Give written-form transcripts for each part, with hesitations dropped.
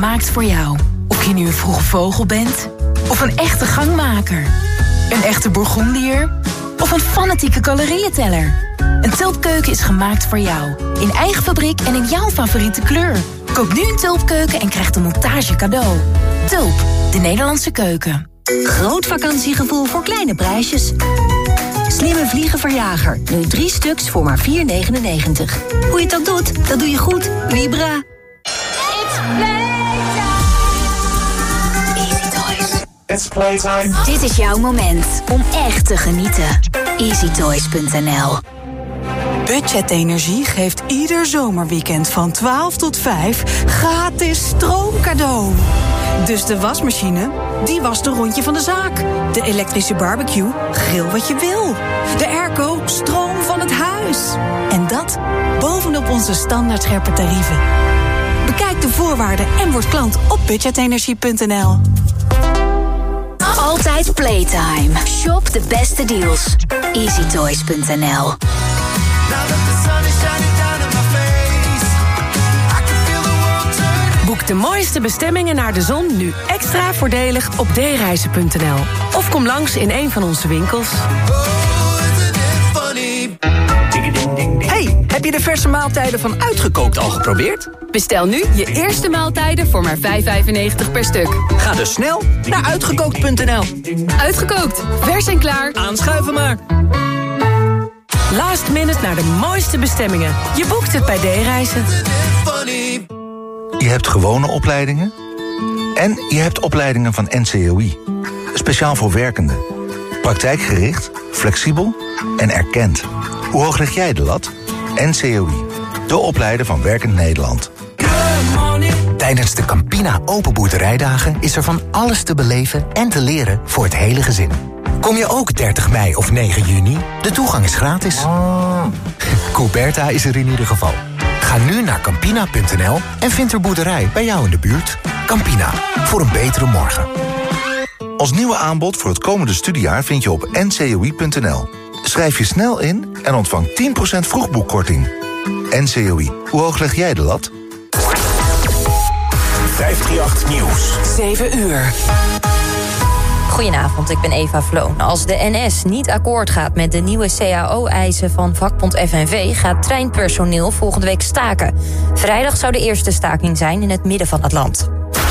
gemaakt voor jou. Of je nu een vroege vogel bent, of een echte gangmaker. Een echte Bourgondiër, of een fanatieke calorieënteller. Een Tulpkeuken is gemaakt voor jou. In eigen fabriek en in jouw favoriete kleur. Koop nu een Tulpkeuken en krijg de montage cadeau. Tulp, de Nederlandse keuken. Groot vakantiegevoel voor kleine prijsjes. Slimme vliegenverjager. Nu 3 stuks voor maar €4,99. Hoe je het ook doet, dat doe je goed. Vibra. Easy Toys. It's playtime. Dit is jouw moment om echt te genieten. EasyToys.nl. Budget Energie geeft ieder zomerweekend van 12 tot 5 gratis stroomcadeau. Dus de wasmachine, die wast een rondje van de zaak. De elektrische barbecue, grill wat je wil. De airco, stroom van het huis. En dat bovenop onze standaard scherpe tarieven. Bekijk de voorwaarden en word klant op budgetenergie.nl. Altijd Playtime. Shop de beste deals. EasyToys.nl. Boek de mooiste bestemmingen naar de zon nu extra voordelig op dereizen.nl. Of kom langs in een van onze winkels. Hey, heb je de verse maaltijden van Uitgekookt al geprobeerd? Bestel nu je eerste maaltijden voor maar €5,95 per stuk. Ga dus snel naar uitgekookt.nl. Uitgekookt, vers en klaar. Aanschuiven maar. Last minute naar de mooiste bestemmingen. Je boekt het bij D-reizen. Je hebt gewone opleidingen en je hebt opleidingen van NCOI. Speciaal voor werkenden. Praktijkgericht, flexibel en erkend. Hoe hoog leg jij de lat? NCOI, de opleider van Werkend Nederland. Tijdens de Campina Open Boerderijdagen is er van alles te beleven en te leren voor het hele gezin. Kom je ook 30 mei of 9 juni? De toegang is gratis. Couberta is er in ieder geval. Ga nu naar Campina.nl en vind er boerderij bij jou in de buurt. Campina, voor een betere morgen. Ons nieuwe aanbod voor het komende studiejaar vind je op ncoi.nl. Schrijf je snel in en ontvang 10% vroegboekkorting. NCOI, hoe hoog leg jij de lat? 538 Nieuws. 7 uur. Goedenavond, ik ben Eva Vloon. Als de NS niet akkoord gaat met de nieuwe CAO-eisen van vakbond FNV... gaat treinpersoneel volgende week staken. Vrijdag zou de eerste staking zijn in het midden van het land.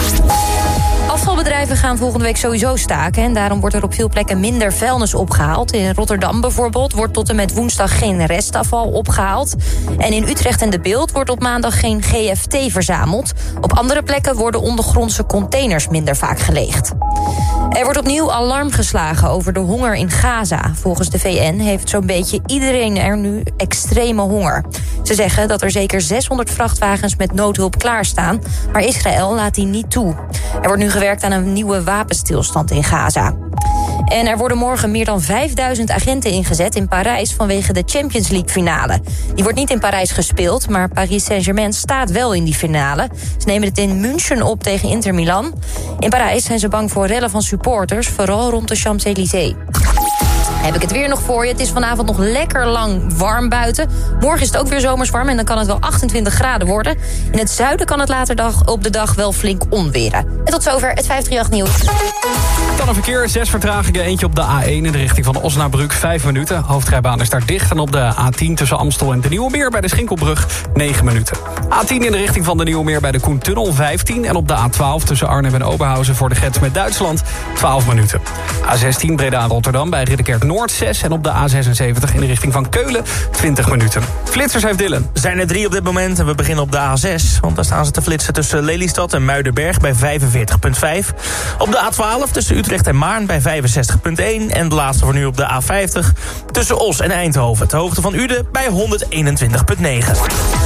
Afvalbedrijven gaan volgende week sowieso staken... en daarom wordt er op veel plekken minder vuilnis opgehaald. In Rotterdam bijvoorbeeld wordt tot en met woensdag geen restafval opgehaald. En in Utrecht en De Bilt wordt op maandag geen GFT verzameld. Op andere plekken worden ondergrondse containers minder vaak geleegd. Er wordt opnieuw alarm geslagen over de honger in Gaza. Volgens de VN heeft zo'n beetje iedereen er nu extreme honger. Ze zeggen dat er zeker 600 vrachtwagens met noodhulp klaarstaan... maar Israël laat die niet toe. Er wordt nu gewerkt aan een nieuwe wapenstilstand in Gaza. En er worden morgen meer dan 5000 agenten ingezet in Parijs... vanwege de Champions League finale. Die wordt niet in Parijs gespeeld, maar Paris Saint-Germain staat wel in die finale. Ze nemen het in München op tegen Inter Milan. In Parijs zijn ze bang voor rellen van supporters, vooral rond de Champs-Élysées. Heb ik het weer nog voor je. Het is vanavond nog lekker lang warm buiten. Morgen is het ook weer zomers warm en dan kan het wel 28 graden worden. In het zuiden kan het later op de dag wel flink onweren. En tot zover het 538 Nieuws. Dan een verkeer, 6 vertragingen. Eentje op de A1 in de richting van Osnabrück, 5 minuten. Hoofdrijbaan is daar dicht. En op de A10 tussen Amstel en de Nieuwe Meer bij de Schinkelbrug, 9 minuten. A10 in de richting van de Nieuwe Meer bij de Koentunnel, 15. En op de A12 tussen Arnhem en Oberhausen voor de grens met Duitsland, 12 minuten. A16 Breda-Rotterdam bij Ridderkerk Noord, 6. En op de A76 in de richting van Keulen, 20 minuten. Flitsers heeft Dylan. Zijn er 3 op dit moment en we beginnen op de A6. Want daar staan ze te flitsen tussen Lelystad en Muidenberg bij 45,5. Op de A12 tussen Utrecht en Maarn bij 65,1. En de laatste voor nu op de A50 tussen Os en Eindhoven. Ter hoogte van Uden bij 121,9.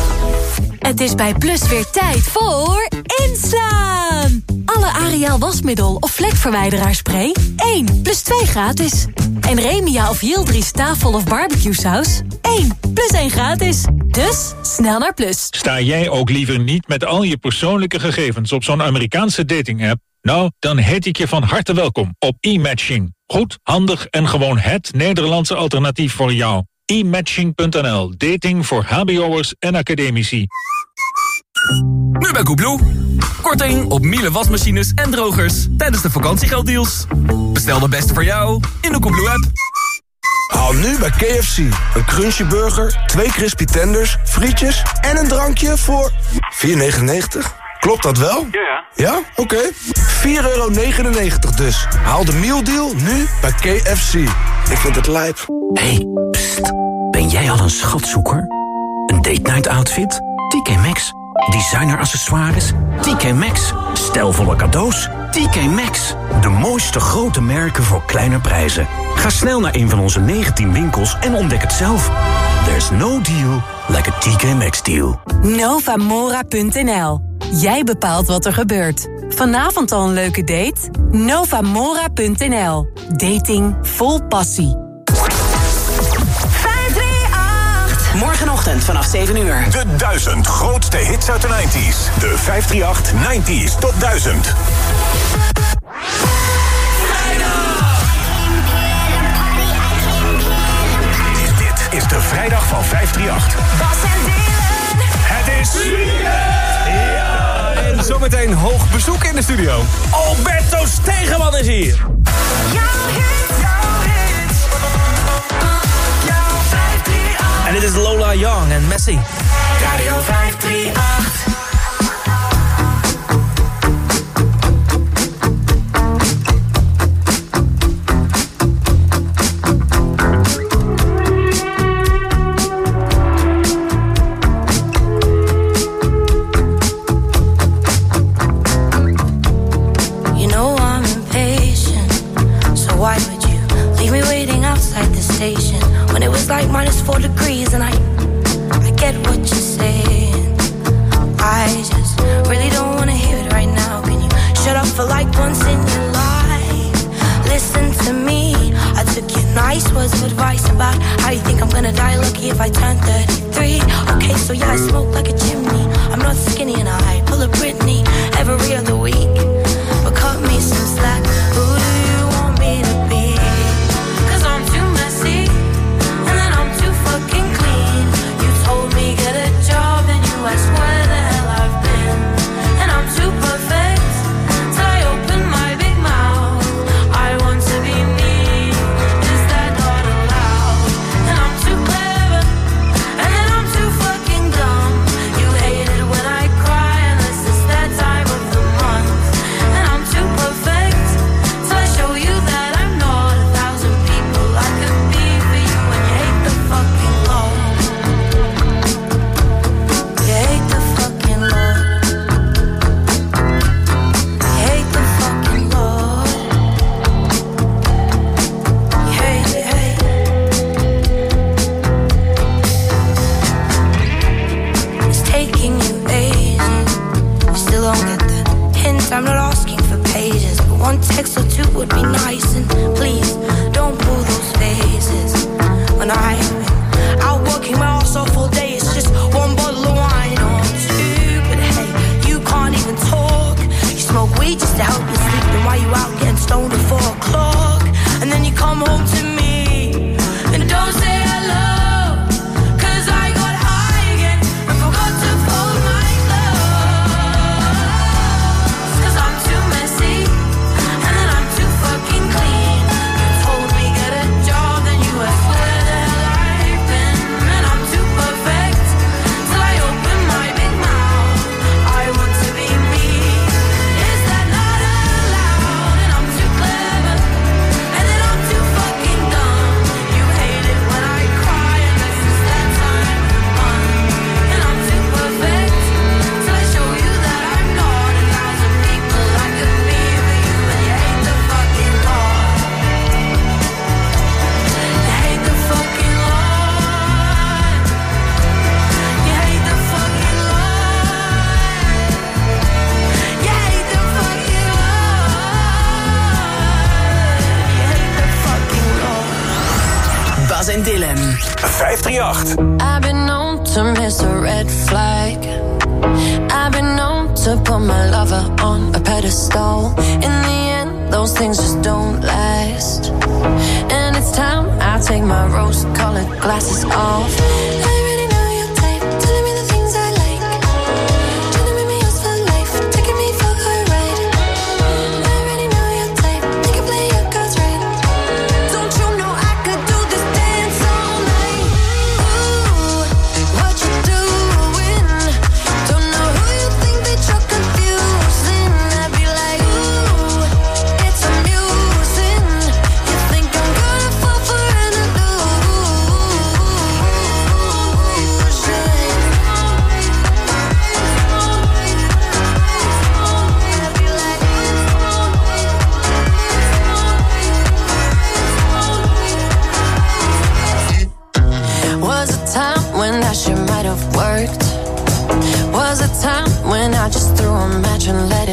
Het is bij Plus weer tijd voor inslaan. Alle Ariel wasmiddel of vlekverwijderaarspray 1 plus 2 gratis. En Remia of Yildiz tafel of barbecue saus 1 plus 1 gratis. Dus snel naar Plus. Sta jij ook liever niet met al je persoonlijke gegevens op zo'n Amerikaanse dating-app? Nou, dan heet ik je van harte welkom op e-matching. Goed, handig en gewoon het Nederlandse alternatief voor jou. e-matching.nl, dating voor hbo'ers en academici. Nu bij Koebloe. Korting op Miele wasmachines en drogers tijdens de vakantiegelddeals. Bestel de beste voor jou in de Koebloe-app. Haal nu bij KFC een crunchy burger, 2 crispy tenders, frietjes en een drankje voor $4,99. Klopt dat wel? Ja. Ja? Oké. €4,99 dus. Haal de mealdeal nu bij KFC. Ik vind het lijp. Hey, pst. Ben jij al een schatzoeker? Een date night outfit? TK Maxx. Designer accessoires? TK Maxx. Stijlvolle cadeaus? TK Maxx. De mooiste grote merken voor kleine prijzen. Ga snel naar een van onze 19 winkels en ontdek het zelf. There's no deal like a TK Maxx deal. Novamora.nl. Jij bepaalt wat er gebeurt. Vanavond al een leuke date? Novamora.nl. Dating vol passie. 538. Morgenochtend vanaf 7 uur. De 1000 grootste hits uit de 90s. De 538 90s Top 1000. Dit is de vrijdag van 538. Het is... Ja, en zometeen hoog bezoek in de studio. Alberto Stegeman is hier. En dit is Lola Young en Messi. Radio 538. When it was like -4 degrees and I get what you're saying. I just really don't wanna hear it right now. Can you shut up for like once in your life? Listen to me. I took your nice words of advice about how you think I'm gonna die lucky if I turn 33. Okay, so yeah, I smoke like a chimney. I'm not skinny and I pull a Britney every other week. But cut me some slack. Who do you want me to be? I swear the hell I've been. And I'm too perfect till I open my big mouth. I want to be me. Is that not allowed? And I'm too clever. And then I'm too fucking dumb. You hate it when I cry unless it's that time of the month. And I'm too perfect till I show you that I'm not 1,000 people I could be for you. And you hate the fucking law. I'm not asking for pages, but one text or two would be nice. And please, don't pull those faces. When I've been out working my ass off all day, it's just one bottle of wine or two. But hey, you can't even talk. You smoke weed just to help you sleep. Then why you out getting stoned at 4 o'clock? And then you come home to me and don't say hello. En Dylan. 538. I've been known to miss a red flag. I've been known to put my lover on a pedestal. In the end, those things just don't last. And it's time I take my rose-colored glasses off. I already know your type, telling me the things I like.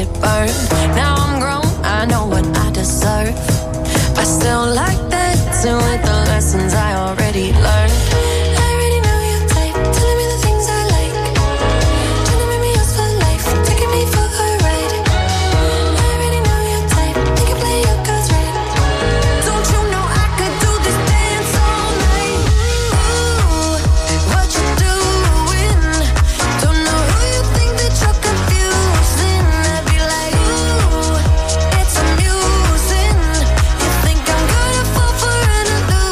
it burn. Now I'm grown, I know what I deserve. I still like dancing with the lessons I already learned. I already know your type, telling me the things I like. Trying to make me yours for life, taking me for a ride. I already know your type, you can play your cards right. Don't you know I could do this dance all night? Ooh, what you doing? Don't know who you think that you're confusing. I'd be like, ooh, it's amusing. You think I'm gonna fall for an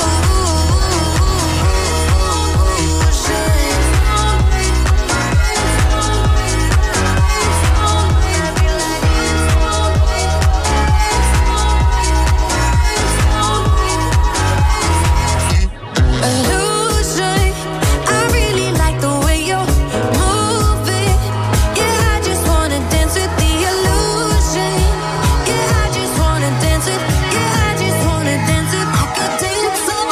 illusion. I really like the way you're moving. Yeah, I just wanna dance with the illusion. Yeah, I just wanna dance with. Yeah, I just wanna dance with. I could dance all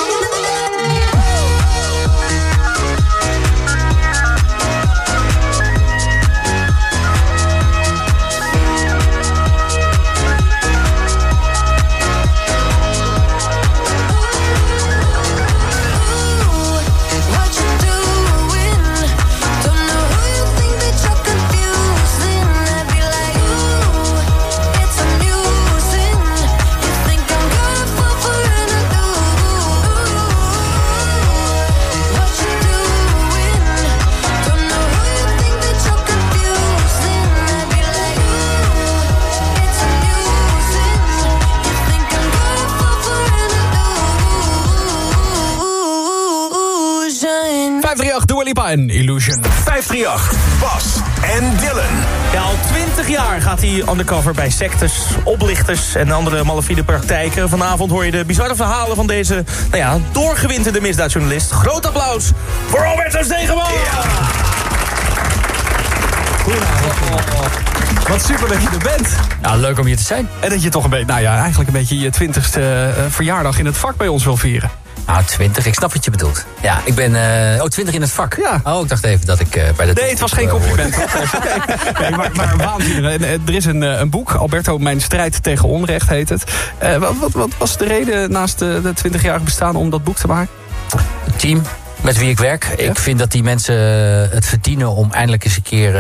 what you doing? Don't know who you think that you're confusing. I'd be like, ooh, it's amusing. You think I'm gonna fall for an illusion? What you doing? Don't know who you think that you're confusing. I'd be like, ooh, it's amusing. You think I'm gonna fall for an illusion? 538 Dua Lipa en Illusion. 538, Bas en Dylan. Ja, al 20 jaar gaat hij undercover bij sectes, oplichters en andere malafide praktijken. Vanavond hoor je de bizarre verhalen van deze doorgewinterde misdaadjournalist. Groot applaus voor Alberto Stegeman! Wat super dat je er bent. Nou, leuk om hier te zijn. En dat je toch een beetje, eigenlijk een beetje je 20ste verjaardag in het vak bij ons wil vieren. Nou, 20, ik snap wat je bedoelt. Ja, ik ben 20 in het vak. Ja. Oh, ik dacht even dat ik bij de... Nee, het was geen compliment. Nee, maar waanzinnig. Er is een boek, Alberto, Mijn strijd tegen onrecht heet het. Wat was de reden naast de 20-jarige bestaan om dat boek te maken? Het team met wie ik werk. Ja? Ik vind dat die mensen het verdienen om eindelijk eens een keer...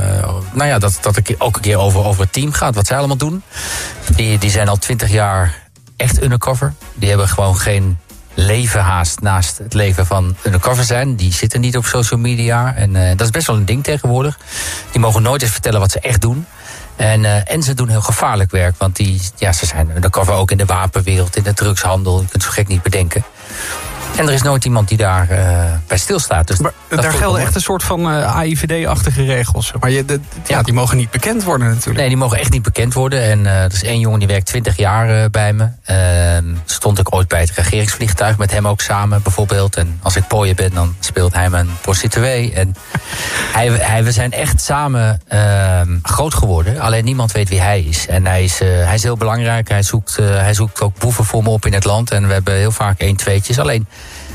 dat het ook een keer over het team gaat, wat zij allemaal doen. Die zijn al 20 jaar echt undercover. Die hebben gewoon geen leven haast naast het leven van undercover zijn. Die zitten niet op social media. En dat is best wel een ding tegenwoordig. Die mogen nooit eens vertellen wat ze echt doen. En ze doen heel gevaarlijk werk. Want ze zijn undercover ook in de wapenwereld, in de drugshandel. Je kunt het zo gek niet bedenken. En er is nooit iemand die daar bij stilstaat. Dus maar daar gelden echt een soort van AIVD-achtige regels. Maar die mogen niet bekend worden natuurlijk. Nee, die mogen echt niet bekend worden. En er is één jongen die werkt 20 jaar bij me. Stond ik ooit bij het regeringsvliegtuig met hem ook samen bijvoorbeeld. En als ik pooien ben, dan speelt hij mijn prostituee. En we zijn echt samen groot geworden. Alleen niemand weet wie hij is. En hij is heel belangrijk. Hij zoekt ook boeven voor me op in het land. En we hebben heel vaak 1-2'tjes. Alleen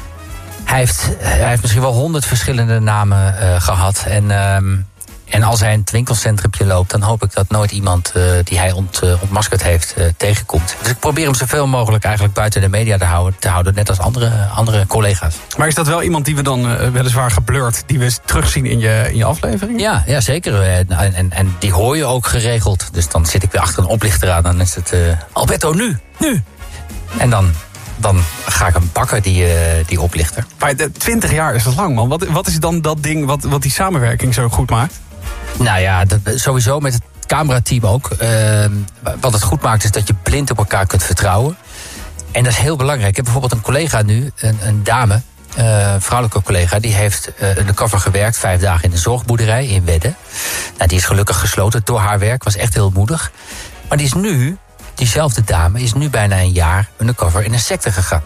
hij heeft misschien wel 100 verschillende namen gehad. En als hij in het winkelcentrumpje loopt, dan hoop ik dat nooit iemand die hij ontmaskerd heeft tegenkomt. Dus ik probeer hem zoveel mogelijk eigenlijk buiten de media te houden, net als andere collega's. Maar is dat wel iemand die we dan weliswaar geblurred, die we terugzien in je aflevering? Ja, zeker. En die hoor je ook geregeld. Dus dan zit ik weer achter een oplichter aan, dan is het Alberto, nu! En dan ga ik hem pakken, die oplichter. Maar 20 jaar is dat lang, man. Wat is dan dat ding wat die samenwerking zo goed maakt? Nou ja, sowieso met het camerateam ook. Wat het goed maakt is dat je blind op elkaar kunt vertrouwen. En dat is heel belangrijk. Ik heb bijvoorbeeld een collega nu, een dame, een vrouwelijke collega, die heeft undercover gewerkt 5 dagen in een zorgboerderij in Wedde. Nou, die is gelukkig gesloten door haar werk, was echt heel moedig. Maar diezelfde dame is nu bijna een jaar undercover in een secte gegaan.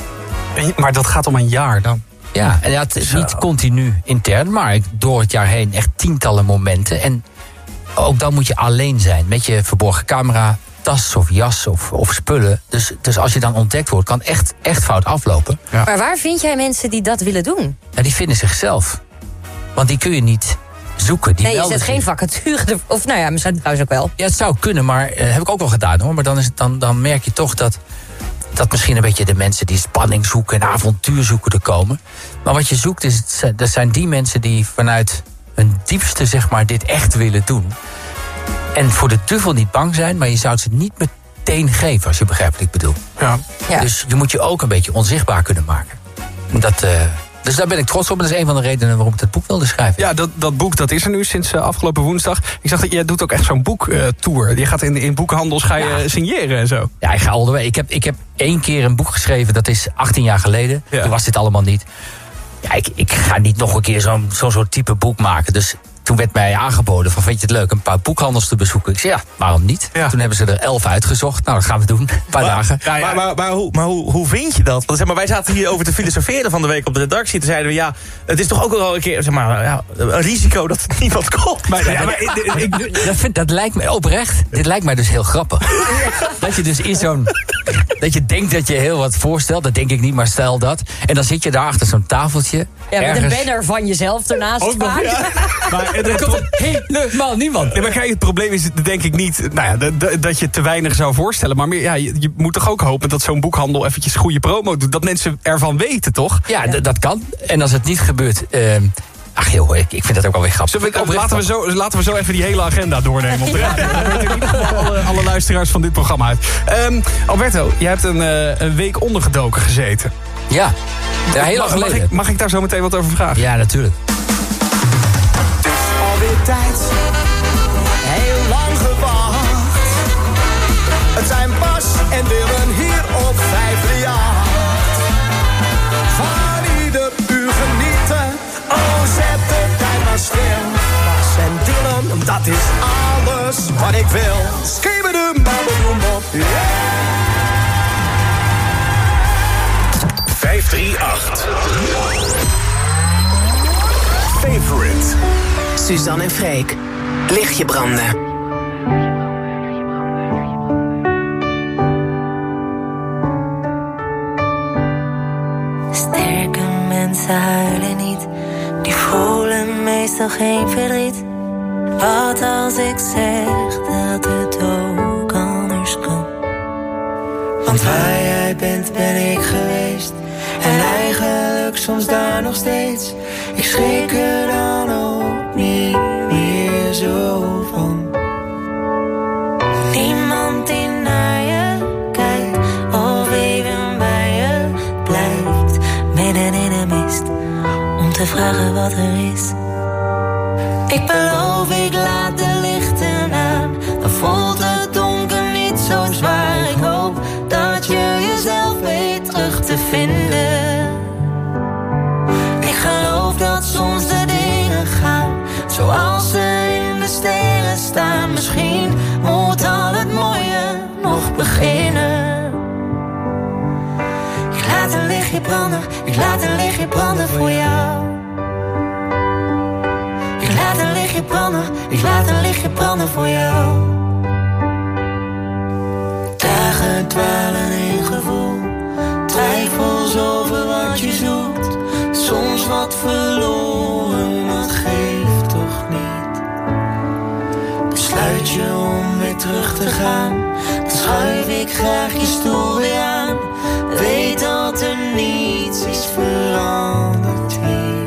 Maar dat gaat om een jaar dan? Ja, en het is niet continu intern, maar door het jaar heen echt tientallen momenten. En ook dan moet je alleen zijn met je verborgen camera, tas of jas of spullen. Dus als je dan ontdekt wordt, kan echt fout aflopen. Ja. Maar waar vind jij mensen die dat willen doen? Ja, die vinden zichzelf. Want die kun je niet zoeken. Die Nee, je melden zet geen zich. vacature. Of nou ja, misschien trouwens ook wel. Ja, het zou kunnen, maar heb ik ook wel gedaan hoor. Maar dan merk je toch dat misschien een beetje de mensen die spanning zoeken en avontuur zoeken er komen. Maar wat je zoekt, dat zijn die mensen die vanuit hun diepste zeg maar dit echt willen doen. En voor de duivel niet bang zijn, maar je zou het ze niet meteen geven, als je begrijpt wat ik bedoel. Ja. Dus je moet je ook een beetje onzichtbaar kunnen maken. Dus daar ben ik trots op. En dat is een van de redenen waarom ik het boek wilde schrijven. Ja, dat boek dat is er nu sinds afgelopen woensdag. Ik zag dat jij doet ook echt zo'n boektour. Je gaat in boekhandels signeren en zo. Ja, ik ga all the way. Ik heb 1 keer een boek geschreven, dat is 18 jaar geleden. Ja. Toen was dit allemaal niet. Ja, ik ga niet nog een keer zo'n soort type boek maken. Dus toen werd mij aangeboden van, vind je het leuk een paar boekhandels te bezoeken? Ik zei, ja, waarom niet? Ja. Toen hebben ze er 11 uitgezocht. Nou, dat gaan we doen. Een paar dagen. Maar hoe vind je dat? Want zeg maar, wij zaten hier over te filosoferen van de week op de redactie. Toen zeiden we, ja, het is toch ook wel een keer zeg maar, een risico dat het niemand koopt. Dat lijkt me oprecht. Dit lijkt mij dus heel grappig. Dat je dus dat je denkt dat je heel wat voorstelt. Dat denk ik niet, maar stel dat. En dan zit je daar achter zo'n tafeltje. Ja, met een banner van jezelf ernaast ook vaak. Nog, ja. Maar er komt helemaal niemand. Nee, maar kijk, het probleem is denk ik niet dat je te weinig zou voorstellen. Maar meer, je moet toch ook hopen dat zo'n boekhandel eventjes goede promo doet. Dat mensen ervan weten, toch? Ja, dat kan. En als het niet gebeurt... ach joh, ik vind dat ook wel weer grappig. Laten we zo even die hele agenda doornemen op de radio. Dan weten in ieder geval alle luisteraars van dit programma uit. Alberto, jij hebt een week ondergedoken gezeten. Ja, heel lang geleden. Mag ik daar zo meteen wat over vragen? Ja, natuurlijk. Het is alweer tijd, heel lang gewacht. Het zijn Bas en Dylan hier op 538. Van ieder uur genieten, oh zet de tijd maar stil. Bas en Dylan, dat is alles wat ik wil. Skibbedoem, babbedoem op, yeah. 538. Favorite. Suzanne en Freek. Lichtje branden. Sterke mensen huilen niet. Die voelen meestal geen verdriet. Wat als ik zeg dat het ook anders kan? Want waar jij bent ben ik geweest. En eigenlijk soms daar nog steeds. Ik schrik er dan ook niet meer zo van. Niemand die naar je kijkt of even bij je blijft. Midden in de mist om te vragen wat er is. Ik beloof, ik laat de lichten aan. Dan voelt het donker niet zo zwaar. Ik hoop dat je jezelf weet terug te vinden. Ik geloof dat soms de dingen gaan zoals ze in de sterren staan. Misschien moet al het mooie nog beginnen. Ik laat een lichtje branden, ik laat een lichtje branden voor jou. Ik laat een lichtje branden, ik laat een lichtje branden voor jou. Dagen dwalen in gevoel, twijfels over wat je zoekt. Soms wat verloren, dat geeft toch niet. Besluit je om weer terug te gaan, dan schuif ik graag je stoel weer aan. Weet dat er niets is veranderd hier.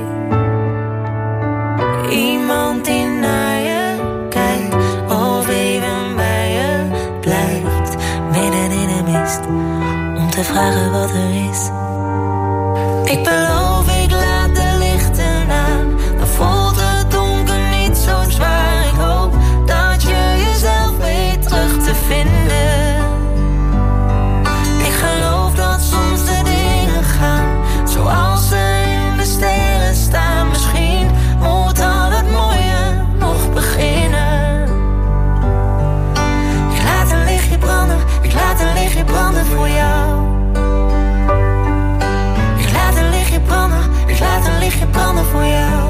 Iemand die naar je kijkt of even bij je blijft. Midden in de mist om te vragen wat er is. Ik beloof, ik laat de lichten aan. Dan voelt het donker niet zo zwaar. Ik hoop dat je jezelf weet terug te vinden. Ik geloof dat soms de dingen gaan zoals ze in de sterren staan. Misschien moet al het mooie nog beginnen. Ik laat een lichtje branden, ik laat een lichtje branden voor jou. Ik laat een lichtje branden, ik laat een lichtje branden voor jou.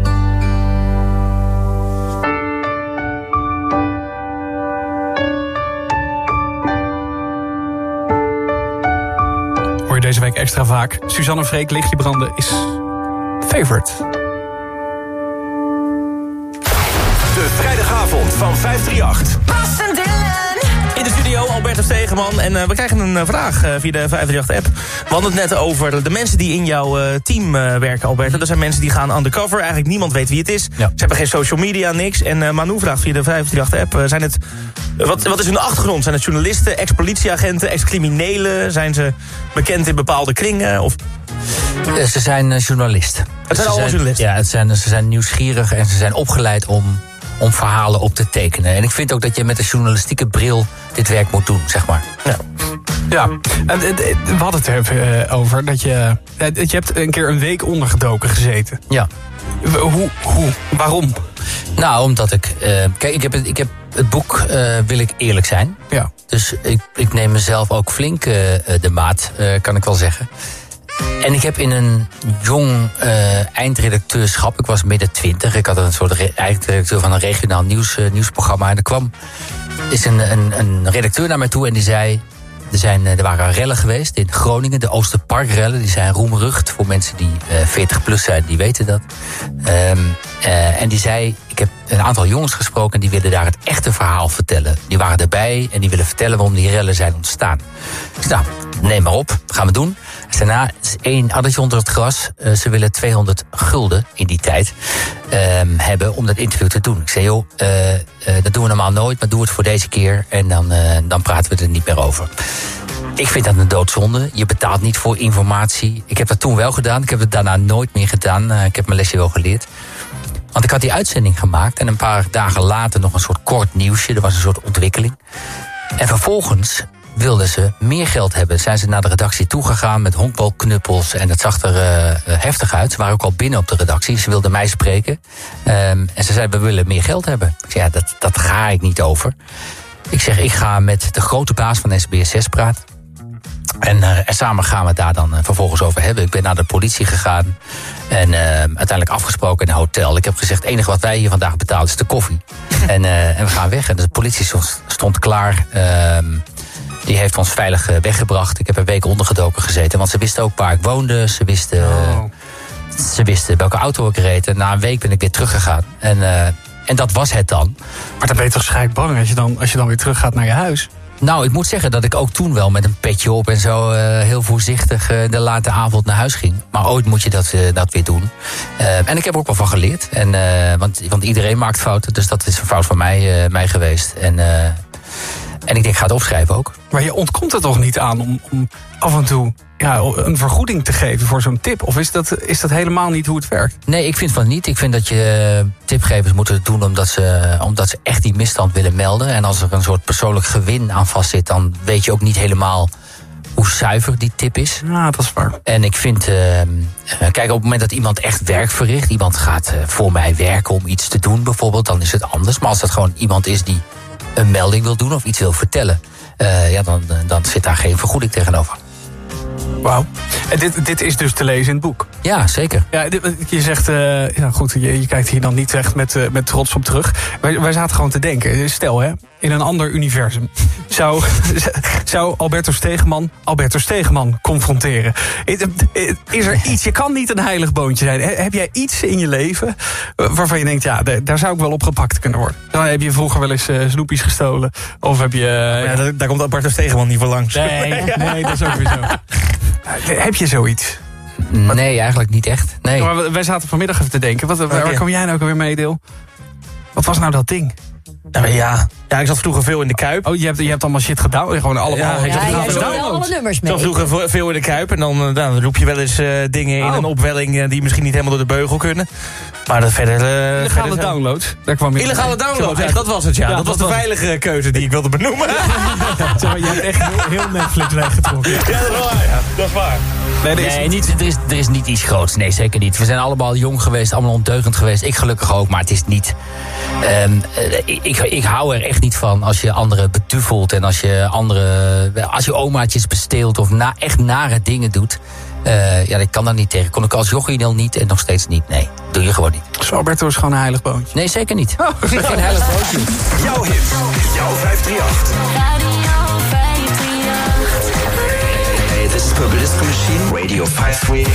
Hoor je deze week extra vaak. Suzanne Freek, Lichtje branden is favorite. van 538. Bas en Dylan. In de studio Alberto Stegeman. En we krijgen een vraag via de 538-app. We hadden het net over de mensen die in jouw team werken, Alberto. Dat zijn mensen die gaan undercover. Eigenlijk niemand weet wie het is. Ja. Ze hebben geen social media, niks. En Manu vraagt via de 538-app. Zijn het, wat is hun achtergrond? Zijn het journalisten, ex-politieagenten, ex-criminelen? Zijn ze bekend in bepaalde kringen? Of... Ze zijn journalisten. Het zijn allemaal journalisten? Ja, ze zijn nieuwsgierig en ze zijn opgeleid om verhalen op te tekenen. En ik vind ook dat je met een journalistieke bril dit werk moet doen, zeg maar. Ja, we hadden het er even over dat je hebt een keer een week ondergedoken gezeten. Ja. Hoe? Waarom? Nou, omdat ik... kijk, ik heb het boek Wil ik eerlijk zijn. Ja. Dus ik neem mezelf ook flink de maat, kan ik wel zeggen. En ik heb in een jong eindredacteurschap... ik was midden 20, ik had een soort eindredacteur van een regionaal nieuwsprogramma... en er is een redacteur naar mij toe en die zei... Er waren rellen geweest in Groningen, de Oosterparkrellen. Die zijn roemrucht voor mensen die 40 plus zijn, die weten dat. En die zei, ik heb een aantal jongens gesproken... en die willen daar het echte verhaal vertellen. Die waren erbij en die willen vertellen waarom die rellen zijn ontstaan. Dus nou, neem maar op, gaan we doen. Daarna is 1 addertje onder het gras. Ze willen 200 gulden in die tijd hebben om dat interview te doen. Ik zei, joh, dat doen we normaal nooit, maar doe het voor deze keer. En dan praten we er niet meer over. Ik vind dat een doodzonde. Je betaalt niet voor informatie. Ik heb dat toen wel gedaan. Ik heb het daarna nooit meer gedaan. Ik heb mijn lesje wel geleerd. Want ik had die uitzending gemaakt. En een paar dagen later nog een soort kort nieuwsje. Er was een soort ontwikkeling. En vervolgens wilden ze meer geld hebben. Zijn ze naar de redactie toegegaan met honkbalknuppels. En het zag er heftig uit. Ze waren ook al binnen op de redactie. Ze wilden mij spreken. En ze zeiden, we willen meer geld hebben. Ik zei, ja, dat ga ik niet over. Ik zeg, ik ga met de grote baas van SBS6 praten. En samen gaan we het daar dan vervolgens over hebben. Ik ben naar de politie gegaan. En uiteindelijk afgesproken in een hotel. Ik heb gezegd, het enige wat wij hier vandaag betalen is de koffie. En we gaan weg. En de politie stond klaar. Die heeft ons veilig weggebracht. Ik heb een week ondergedoken gezeten. Want ze wisten ook waar ik woonde. Ze wisten welke auto ik reed. En na een week ben ik weer teruggegaan. En dat was het dan. Maar dan ben je toch scheidbang als je dan weer teruggaat naar je huis? Nou, ik moet zeggen dat ik ook toen wel met een petje op en zo heel voorzichtig de late avond naar huis ging. Maar ooit moet je dat weer doen. En ik heb er ook wel van geleerd. Want iedereen maakt fouten, dus dat is een fout van mij geweest. En ik denk, ik ga het opschrijven ook. Maar je ontkomt er toch niet aan om af en toe een vergoeding te geven voor zo'n tip? Of is dat helemaal niet hoe het werkt? Nee, ik vind van niet. Ik vind dat je tipgevers moeten het doen omdat ze echt die misstand willen melden. En als er een soort persoonlijk gewin aan vastzit, dan weet je ook niet helemaal hoe zuiver die tip is. Ja, dat is waar. En ik vind, kijk, op het moment dat iemand echt werk verricht, iemand gaat voor mij werken om iets te doen bijvoorbeeld, dan is het anders. Maar als dat gewoon iemand is die een melding wil doen of iets wil vertellen, dan zit daar geen vergoeding tegenover. Wauw. En dit is dus te lezen in het boek? Ja, zeker. Ja, je zegt, goed, je kijkt hier dan niet echt met trots op terug. Wij zaten gewoon te denken, stel hè, in een ander universum zou Alberto Stegeman confronteren. Is er iets, je kan niet een heilig boontje zijn. Heb jij iets in je leven waarvan je denkt, ja, daar zou ik wel op gepakt kunnen worden? Dan heb je vroeger wel eens snoepjes gestolen? Of heb je... daar komt Alberto Stegeman niet voor langs. Nee, dat is ook weer zo. Heb je zoiets? Nee, eigenlijk niet echt. Nee. Maar wij zaten vanmiddag even te denken. Waar kwam jij nou alweer mee, Deel? Wat was nou dat ding? Ja, ik zat vroeger veel in de Kuip. Oh, je hebt allemaal shit gedaan? Gewoon allemaal... Ja, jij zat wel alle nummers mee. Ik zat vroeger veel in de Kuip. En dan roep je wel eens dingen in een opwelling die misschien niet helemaal door de beugel kunnen. Maar dat verder... Illegale downloads. Daar kwam ik illegale downloads, dat was het, ja. Dat was de veilige keuze die ik wilde benoemen. Zeg maar, je hebt echt heel Netflix weggetrokken. Ja, dat is waar. Ja. Dat is waar. Er is niet iets groots. Nee, zeker niet. We zijn allemaal jong geweest, allemaal ondeugend geweest. Ik gelukkig ook, maar het is niet... Ik hou er echt niet van als je anderen beduvelt en als je omaatjes besteelt of echt nare dingen doet. Ik kan daar niet tegen. Kon ik als jochie al niet en nog steeds niet. Nee, doe je gewoon niet. Dus Alberto is gewoon een heilig boontje? Nee, zeker niet. Geen heilig boontje. Jouw hit, jouw 538. Hey, this is Purple Disco Machine, Radio 538.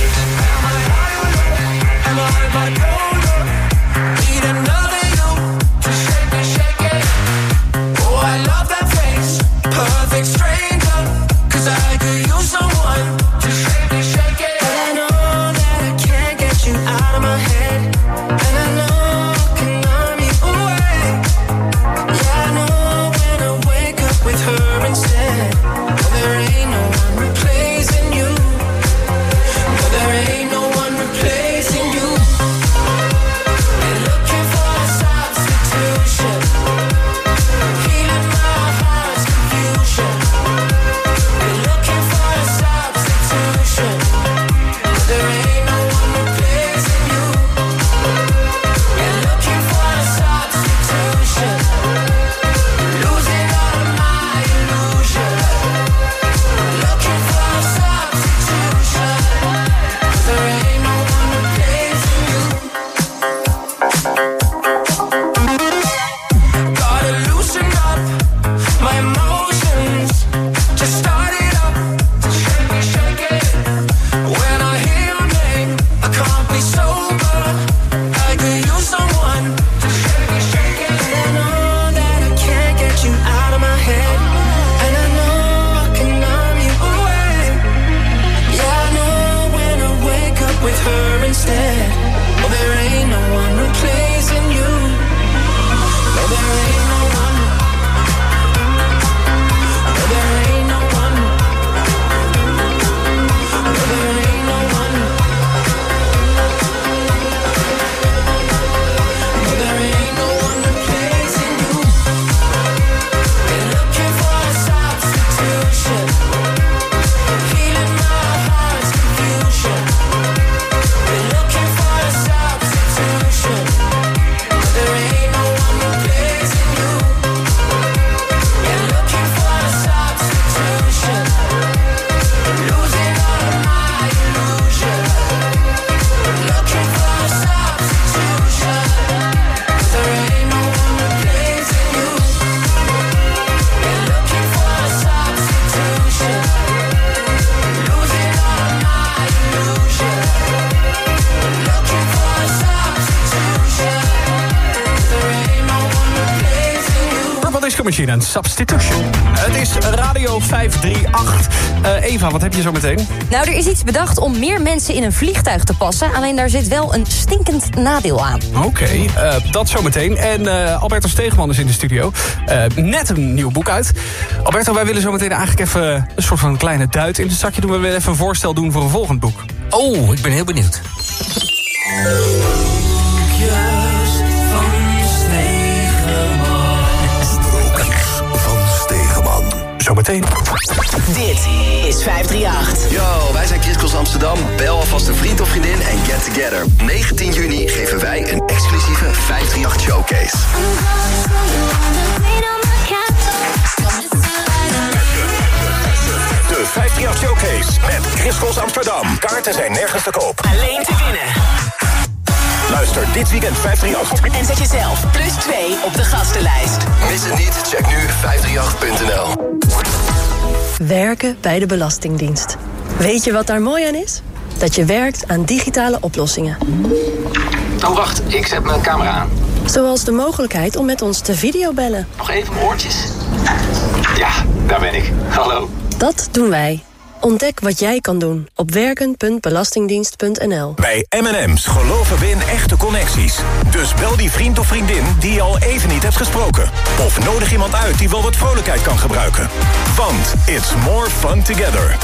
Need another you to shake me, Machine en Substitution. Het is Radio 538. Eva, wat heb je zo meteen? Nou, er is iets bedacht om meer mensen in een vliegtuig te passen. Alleen daar zit wel een stinkend nadeel aan. Oké, dat zo meteen. En Alberto Stegeman is in de studio. Net een nieuw boek uit. Alberto, wij willen zo meteen eigenlijk even een soort van kleine duit in het zakje doen. We willen even een voorstel doen voor een volgend boek. Oh, ik ben heel benieuwd. Zometeen. Dit is 538. Yo, wij zijn Chris Cross Amsterdam. Bel alvast een vriend of vriendin en get together. 19 juni geven wij een exclusieve 538 showcase. De 538 showcase met Chris Cross Amsterdam. Kaarten zijn nergens te koop. Alleen te winnen. Luister dit weekend 538. En zet jezelf +2 op de gastenlijst. Mis het niet, check nu 538.nl. Werken bij de Belastingdienst. Weet je wat daar mooi aan is? Dat je werkt aan digitale oplossingen. Oh, wacht, ik zet mijn camera aan. Zoals de mogelijkheid om met ons te videobellen. Nog even mijn oortjes. Ja, daar ben ik. Hallo. Dat doen wij. Ontdek wat jij kan doen op werken.belastingdienst.nl. Bij M&M's geloven we in echte connecties. Dus bel die vriend of vriendin die je al even niet hebt gesproken. Of nodig iemand uit die wel wat vrolijkheid kan gebruiken. Want it's more fun together.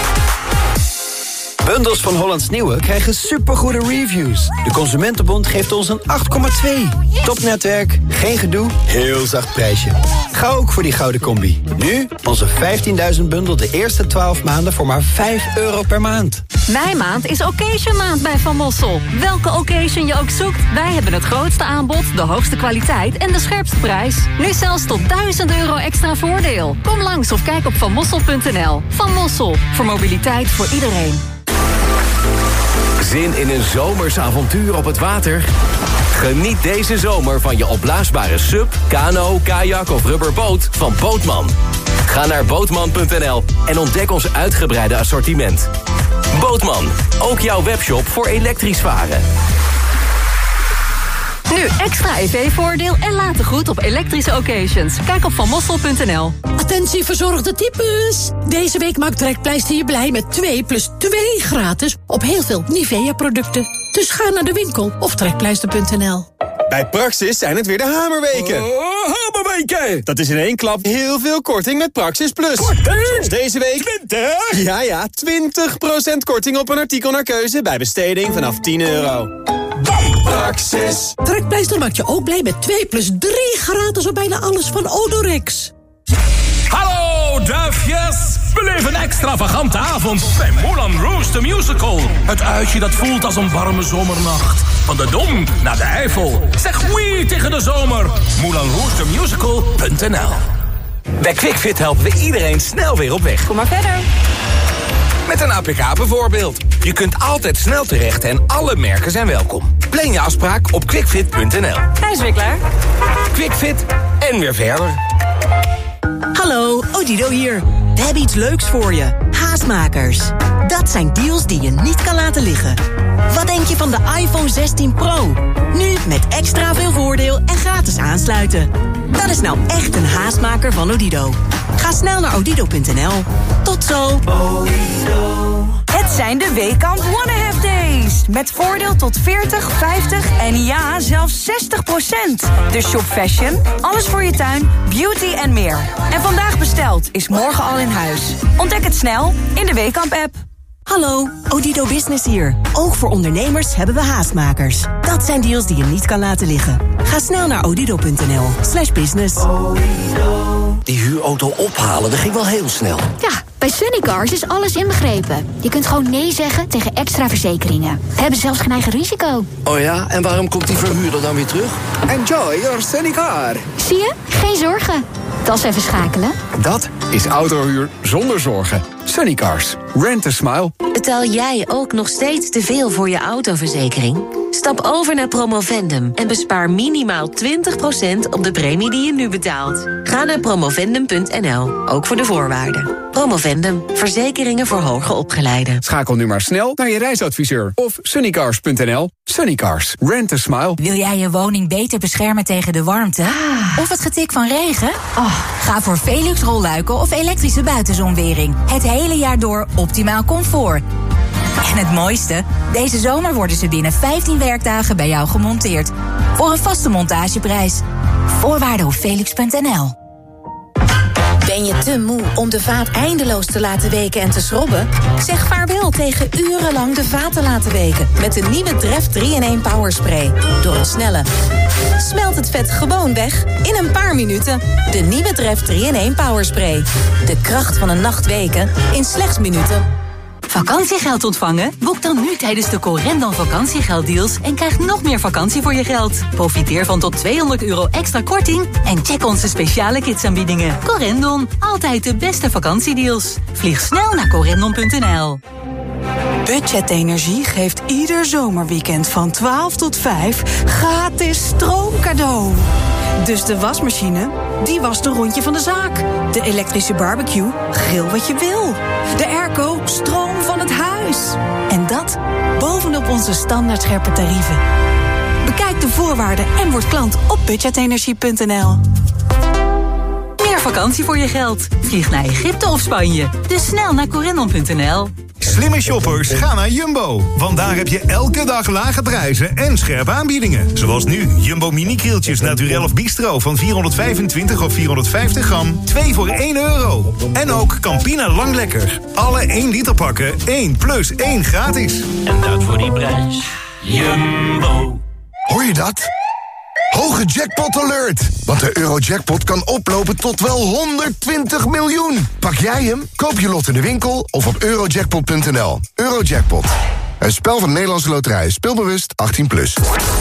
Bundels van Hollands Nieuwe krijgen supergoede reviews. De Consumentenbond geeft ons een 8,2. Topnetwerk, geen gedoe, heel zacht prijsje. Ga ook voor die gouden combi. Nu onze 15.000 bundel de eerste 12 maanden voor maar €5 per maand. Meimaand is Occasion maand bij Van Mossel. Welke occasion je ook zoekt, wij hebben het grootste aanbod, de hoogste kwaliteit en de scherpste prijs. Nu zelfs tot €1000 extra voordeel. Kom langs of kijk op vanmossel.nl. Van Mossel, voor mobiliteit voor iedereen. Zin in een zomers avontuur op het water? Geniet deze zomer van je opblaasbare sub, kano, kajak of rubberboot van Bootman. Ga naar bootman.nl en ontdek ons uitgebreide assortiment. Bootman, ook jouw webshop voor elektrisch varen. Nu extra EV-voordeel en later goed op elektrische occasions. Kijk op vanmossel.nl. Attentie verzorgde types. Deze week maakt Trekpleister je blij met 2+2 gratis op heel veel Nivea-producten. Dus ga naar de winkel of trekpleister.nl. Bij Praxis zijn het weer de hamerweken. Hamerweken! Dat is in één klap heel veel korting met Praxis Plus. Zoals deze week 20? Ja, 20% korting op een artikel naar keuze bij besteding vanaf €10. Praxis. Trekpleister maakt je ook blij met 2+3 gratis op bijna alles van Odorex. Hallo duifjes! Beleef een extravagante avond bij Moulin Rouge the Musical. Het uitje dat voelt als een warme zomernacht. Van de Dom naar de Eifel. Zeg oui tegen de zomer. MoulinRougeTheMusical.nl. Bij QuickFit helpen we iedereen snel weer op weg. Kom maar verder. Met een APK bijvoorbeeld. Je kunt altijd snel terecht en alle merken zijn welkom. Plan je afspraak op quickfit.nl. Hij is weer klaar. QuickFit en weer verder. Hallo, Odido hier. We hebben iets leuks voor je. Haastmakers. Dat zijn deals die je niet kan laten liggen. Wat denk je van de iPhone 16 Pro? Nu met extra veel voordeel en gratis aansluiten. Dat is nou echt een haastmaker van Odido. Ga snel naar odido.nl. Tot zo. Het zijn de Weekamp One Half Days. Met voordeel tot 40, 50 en ja, zelfs 60%. Dus shop fashion, alles voor je tuin, beauty en meer. En vandaag besteld is morgen al in huis. Ontdek het snel in de Weekamp-app. Hallo, Odido Business hier. Ook voor ondernemers hebben we haastmakers. Dat zijn deals die je niet kan laten liggen. Ga snel naar odido.nl/business. Die huurauto ophalen, dat ging wel heel snel. Ja, bij Sunnycars is alles inbegrepen. Je kunt gewoon nee zeggen tegen extra verzekeringen. We hebben zelfs geen eigen risico. Oh ja, en waarom komt die verhuurder dan weer terug? Enjoy your Sunnycar. Zie je? Geen zorgen. Dat is even schakelen. Dat is autohuur zonder zorgen. Sunnycars. Rent a smile. Betaal jij ook nog steeds te veel voor je autoverzekering? Stap over naar Promovendum en bespaar minimaal 20% op de premie die je nu betaalt. Ga naar promovendum.nl, ook voor de voorwaarden. Promovendum, verzekeringen voor hoger opgeleiden. Schakel nu maar snel naar je reisadviseur of sunnycars.nl. Sunnycars, rent a smile. Wil jij je woning beter beschermen tegen de warmte? Of het getik van regen? Ga voor Velux rolluiken of elektrische buitenzonwering. Het hele jaar door optimaal comfort. En het mooiste? Deze zomer worden ze binnen 15 werkdagen bij jou gemonteerd. Voor een vaste montageprijs. Voorwaarden op velux.nl. Ben je te moe om de vaat eindeloos te laten weken en te schrobben? Zeg vaarwel tegen urenlang de vaat te laten weken. Met de nieuwe Dreft 3-in-1 Power Spray. Door een snelle... smelt het vet gewoon weg in een paar minuten. De nieuwe Dreft 3-in-1 Power Spray. De kracht van een nacht weken in slechts minuten. Vakantiegeld ontvangen? Boek dan nu tijdens de Corendon vakantiegelddeals en krijg nog meer vakantie voor je geld. Profiteer van tot €200 extra korting en check onze speciale kidsaanbiedingen. Corendon, altijd de beste vakantiedeals. Vlieg snel naar corendon.nl. Budget Energie geeft ieder zomerweekend van 12 tot 5 gratis stroomcadeau. Dus de wasmachine, die wast een rondje van de zaak. De elektrische barbecue, grill wat je wil. De airco, stroom van het huis. En dat bovenop onze standaard scherpe tarieven. Bekijk de voorwaarden en word klant op budgetenergie.nl. Meer vakantie voor je geld. Vlieg naar Egypte of Spanje. Dus snel naar corendon.nl. Slimme shoppers, ga naar Jumbo. Want daar heb je elke dag lage prijzen en scherpe aanbiedingen. Zoals nu, Jumbo mini-krieltjes naturel of bistro van 425 of 450 gram. 2 voor €1. En ook Campina Lang Lekker. Alle 1 liter pakken, 1 plus 1 gratis. En dat voor die prijs. Jumbo. Hoor je dat? Hoge jackpot alert! Want de Eurojackpot kan oplopen tot wel 120 miljoen. Pak jij hem? Koop je lot in de winkel of op eurojackpot.nl. Eurojackpot. Een spel van de Nederlandse Loterij. Speelbewust 18+.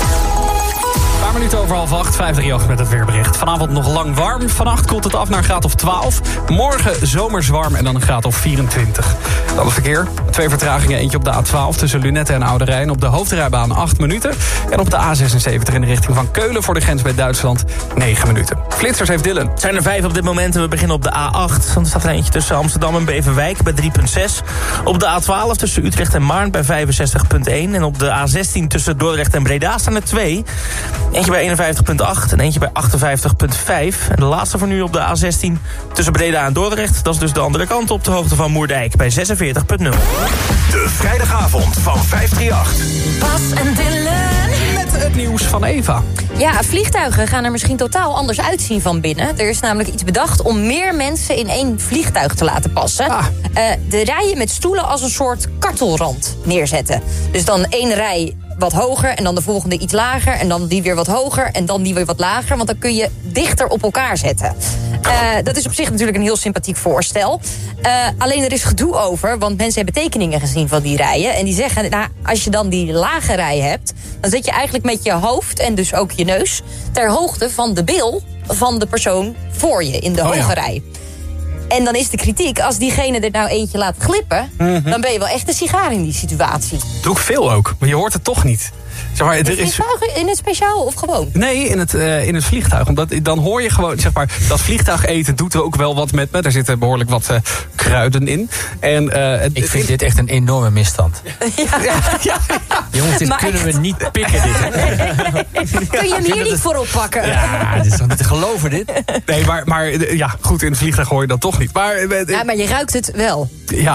Een paar minuten over 7:30, 538 met het weerbericht. Vanavond nog lang warm. Vannacht koelt het af naar een graad of 12. Morgen zomers warm en dan een graad of 24. Dan het verkeer. 2 vertragingen. Eentje op de A12 tussen Lunetten en Oude Rijn. Op de hoofdrijbaan 8 minuten. En op de A76 in de richting van Keulen voor de grens bij Duitsland 9 minuten. Flitsers heeft Dylan. Het zijn er 5 op dit moment. We beginnen op de A8. Dan staat er eentje tussen Amsterdam en Beverwijk bij 3,6. Op de A12 tussen Utrecht en Maarn bij 65,1. En op de A16 tussen Dordrecht en Breda staan er 2. Eentje bij 51,8 en eentje bij 58,5. En de laatste voor nu op de A16 tussen Breda en Dordrecht. Dat is dus de andere kant op de hoogte van Moerdijk bij 46,0. De vrijdagavond van 538. Bas en Dylan. Met het nieuws van Eva. Ja, vliegtuigen gaan er misschien totaal anders uitzien van binnen. Er is namelijk iets bedacht om meer mensen in 1 vliegtuig te laten passen. De rijen met stoelen als een soort kartelrand neerzetten. Dus dan 1 rij wat hoger en dan de volgende iets lager en dan die weer wat hoger en dan die weer wat lager, want dan kun je dichter op elkaar zetten. Dat is op zich natuurlijk een heel sympathiek voorstel. Alleen er is gedoe over, want mensen hebben tekeningen gezien van die rijen en die zeggen, nou, als je dan die lage rij hebt, dan zit je eigenlijk met je hoofd en dus ook je neus ter hoogte van de bil van de persoon voor je in de hoge rij. En dan is de kritiek, als diegene er nou eentje laat glippen, dan ben je wel echt een sigaar in die situatie. Doe ik veel ook, maar je hoort het toch niet. Zeg maar, in het speciaal of gewoon? Nee, in het vliegtuig. Omdat dan hoor je gewoon, zeg maar, dat vliegtuig eten doet er ook wel wat met me. Daar zitten behoorlijk wat kruiden in. En, ik vind dit echt een enorme misstand. Ja. Jongens, dit kunnen we niet pikken. Kun je hem hier niet voor oppakken? Ja, dit is toch niet te geloven, dit? Nee, maar ja, goed, in het vliegtuig hoor je dat toch niet. Maar je ruikt het wel.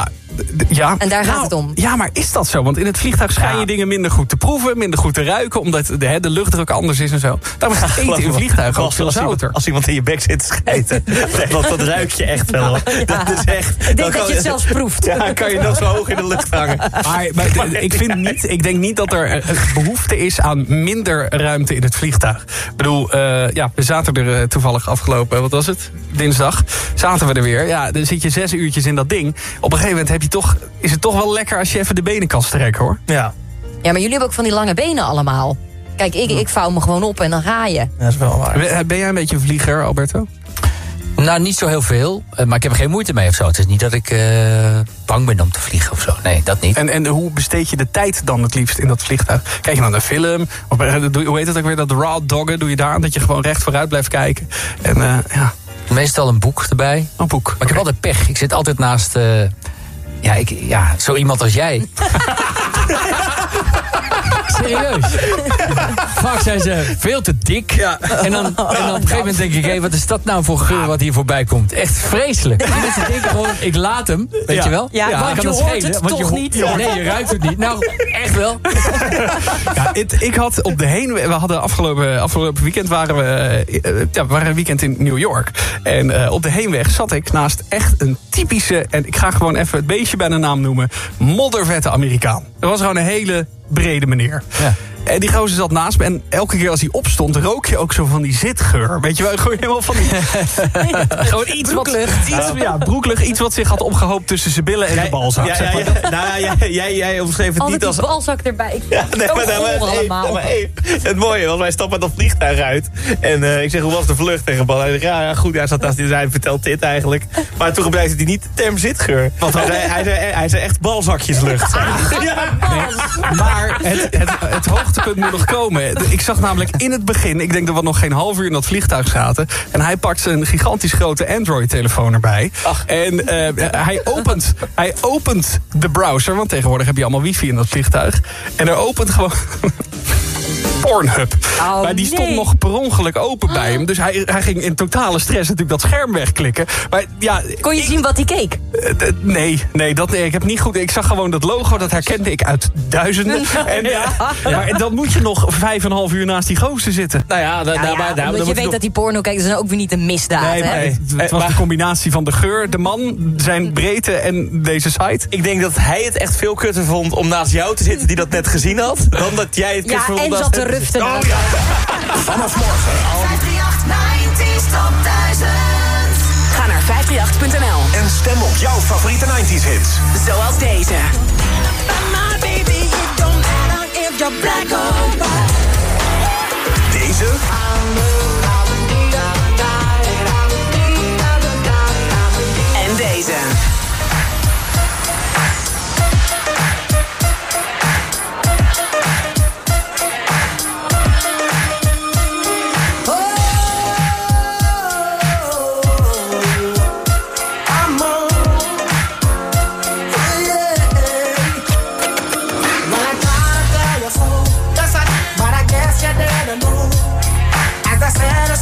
Ja. En daar gaat het om. Ja, maar is dat zo? Want in het vliegtuig schijn je dingen minder goed te proeven, minder goed te ruiken, omdat de luchtdruk anders is en zo. Daarom is het eten in vliegtuigen ook veel zouter. Als iemand in je bek zit te schijten, dat ruik je echt wel. Dat is echt. Ik denk dat je het zelfs proeft. Ja, kan je nog zo hoog in de lucht hangen. Maar ik denk niet dat er behoefte is aan minder ruimte in het vliegtuig. Ik bedoel, we zaten er toevallig afgelopen, wat was het? Dinsdag. Zaten we er weer. Ja, dan zit je 6 uurtjes in dat ding. Op een gegeven moment is het toch wel lekker als je even de benen kan strekken, hoor. Ja, maar jullie hebben ook van die lange benen allemaal. Kijk, ik vouw me gewoon op en dan ga je. Dat is wel waar. Ben jij een beetje een vlieger, Alberto? Nou, niet zo heel veel. Maar ik heb er geen moeite mee of zo. Het is niet dat ik bang ben om te vliegen of zo. Nee, dat niet. En hoe besteed je de tijd dan het liefst in dat vliegtuig? Kijk je dan naar een film? Of, hoe heet het ook weer? Dat raw doggen doe je daar? Dat je gewoon recht vooruit blijft kijken. En meestal een boek erbij. Een boek. Maar ik heb altijd pech. Ik zit altijd naast... zo iemand als jij. Serieus. Vaak zijn ze veel te dik. Ja. En dan op een gegeven moment denk ik... wat is dat nou voor geur wat hier voorbij komt? Echt vreselijk. Die mensen denken gewoon, ik laat hem. Weet je wel? Ja, want je hoort het toch niet. Nee, je ruikt het niet. Nou, echt wel. Ik had op de heenweg... We hadden afgelopen weekend waren we een weekend in New York. En op de heenweg zat ik naast echt een typische... en ik ga gewoon even het beestje bij de naam noemen... moddervette Amerikaan. Er was gewoon een hele brede meneer. Ja. En die gozer zat naast me. En elke keer als hij opstond, rook je ook zo van die zitgeur. Weet je wel, gewoon helemaal van die... gewoon iets broeklucht. Broeklucht. Iets wat zich had opgehoopt tussen zijn billen en de balzak. Jij omschreef het niet als... die balzak erbij. Het mooie was, wij stappen dat vliegtuig uit. En ik zeg, hoe was de vlucht tegen Bal? Hij zegt, ja, goed. Hij zat naast die zijn, vertelt dit eigenlijk. Maar toen blijkt hij niet de term zitgeur. Want hij zei echt balzakjeslucht. Maar het hoogtepunt moet nog komen. Ik zag namelijk in het begin... ik denk dat we nog geen half uur in dat vliegtuig zaten... en hij pakt een gigantisch grote Android-telefoon erbij. Ach. En hij opent de browser... want tegenwoordig heb je allemaal wifi in dat vliegtuig. En hij opent gewoon... Pornhub. Maar die stond nog per ongeluk open bij hem. Dus hij ging in totale stress natuurlijk dat scherm wegklikken. Maar, kon je zien wat hij keek? Nee, ik heb niet goed... Ik zag gewoon dat logo, dat herkende ik uit duizenden. Maar dan moet je nog 5,5 uur naast die gozer zitten. Nou ja, omdat je weet dat die porno kijkt, is dan ook weer niet een misdaad. Nee, het was de combinatie van de geur, de man, zijn breedte en deze site. Ik denk dat hij het echt veel kutter vond om naast jou te zitten die dat net gezien had. Dan dat jij het kutter vond. En zat te ruften. Vanaf morgen. 538 Top 1000. Ga naar 538.nl. En stem op jouw favoriete 90s hits. Zoals deze. Deze. En deze. I said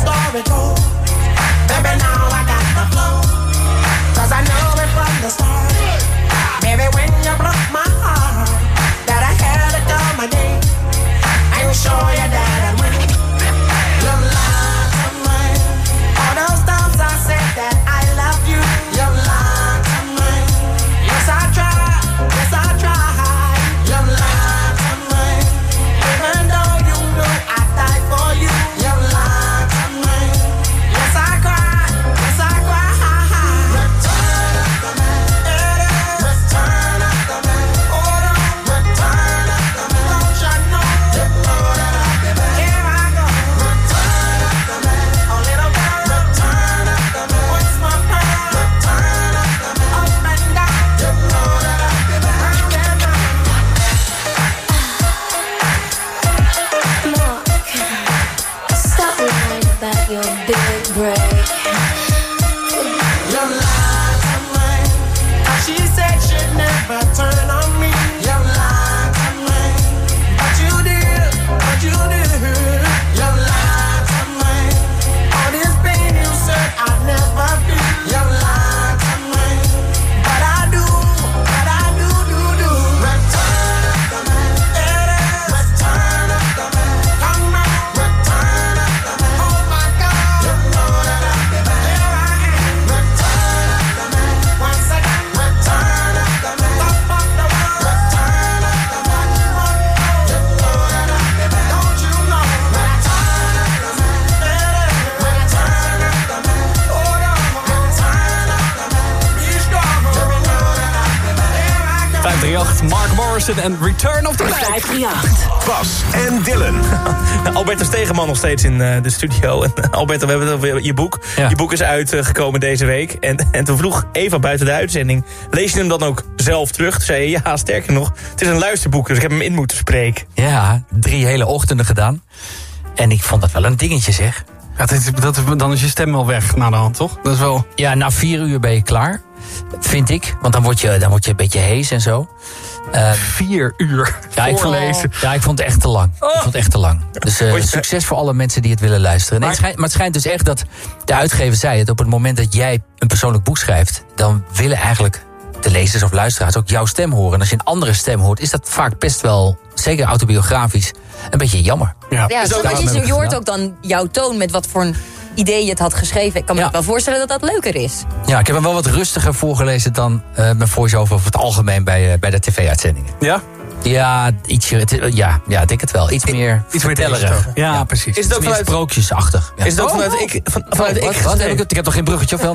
538, Mark Morrison en Return of the Mac. 538. Bas en Dylan. Alberto Stegeman nog steeds in de studio. En Alberto, we hebben het over je boek. Ja. Je boek is uitgekomen deze week. En toen vroeg Eva buiten de uitzending... lees je hem dan ook zelf terug? Toen zei je, ja, sterker nog, het is een luisterboek... dus ik heb hem in moeten spreken. Ja, 3 hele ochtenden gedaan. En ik vond dat wel een dingetje, zeg. Ja, dan is je stem wel weg na de hand, toch? Dat is wel... Ja, na 4 uur ben je klaar, vind ik. Want dan word je een beetje hees en zo. 4 uur voorlezen. Ik vond het echt te lang. Ik vond het echt te lang. Dus succes voor alle mensen die het willen luisteren. Nee, maar het schijnt dus echt dat de uitgever zei het... op het moment dat jij een persoonlijk boek schrijft... dan willen eigenlijk de lezers of luisteraars ook jouw stem horen. En als je een andere stem hoort, is dat vaak best wel... zeker autobiografisch, een beetje jammer. Ja, je hoort ook dan jouw toon met wat voor een idee je het had geschreven. Ik kan me wel voorstellen dat dat leuker is. Ja, ik heb hem wel wat rustiger voorgelezen dan mijn voice-over over het algemeen bij de tv-uitzendingen. Ja? Ja, ietsje. Ik denk het wel. Iets meer vertellerig. Ja, precies. Is het ook meer sprookjesachtig. Ja. Is het ook vanuit ik heb toch geen bruggetje of wel?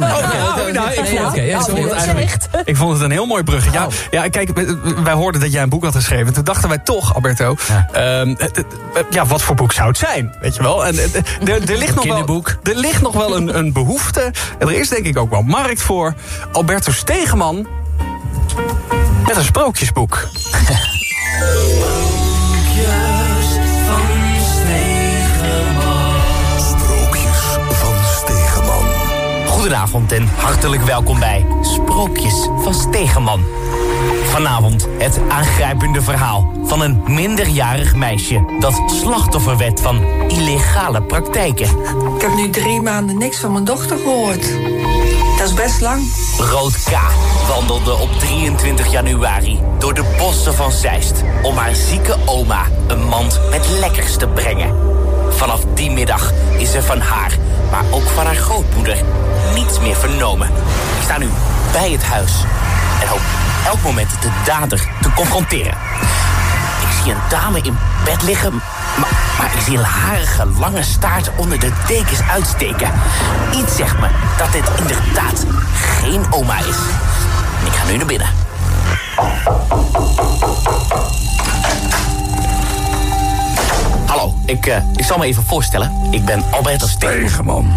Ik vond het een heel mooi bruggetje. Ja, kijk, wij hoorden dat jij een boek had geschreven. Toen dachten wij toch, Alberto... wat voor boek zou het zijn? Weet je wel? En er ligt nog wel een behoefte. En er is denk ik ook wel markt voor. Alberto Stegeman met een sprookjesboek. Sprookjes van Stegeman. Goedenavond en hartelijk welkom bij Sprookjes van Stegeman. Vanavond het aangrijpende verhaal van een minderjarig meisje... dat slachtoffer werd van illegale praktijken. Ik heb nu 3 maanden niks van mijn dochter gehoord. Dat is best lang. Rood K. wandelde op 23 januari door de bossen van Zeist... om haar zieke oma een mand met lekkers te brengen. Vanaf die middag is er van haar, maar ook van haar grootmoeder... niets meer vernomen. Ik sta nu bij het huis en hoop elk moment de dader te confronteren. Ik zie een dame in bed liggen... Maar ik zie een harige, lange staart onder de dekens uitsteken. Iets zegt me dat dit inderdaad geen oma is. Ik ga nu naar binnen. Hallo, ik zal me even voorstellen. Ik ben Alberto Stegeman.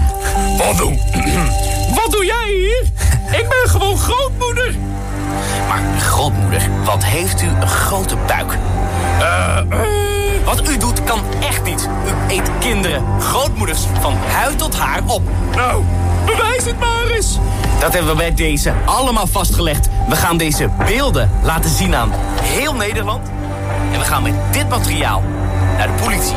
Wat doe jij hier? Ik ben gewoon grootmoeder. Maar grootmoeder, wat heeft u een grote buik? Wat u doet kan echt niet. U eet kinderen, grootmoeders, van huid tot haar op. Nou, bewijs het maar eens. Dat hebben we bij deze allemaal vastgelegd. We gaan deze beelden laten zien aan heel Nederland. En we gaan met dit materiaal naar de politie.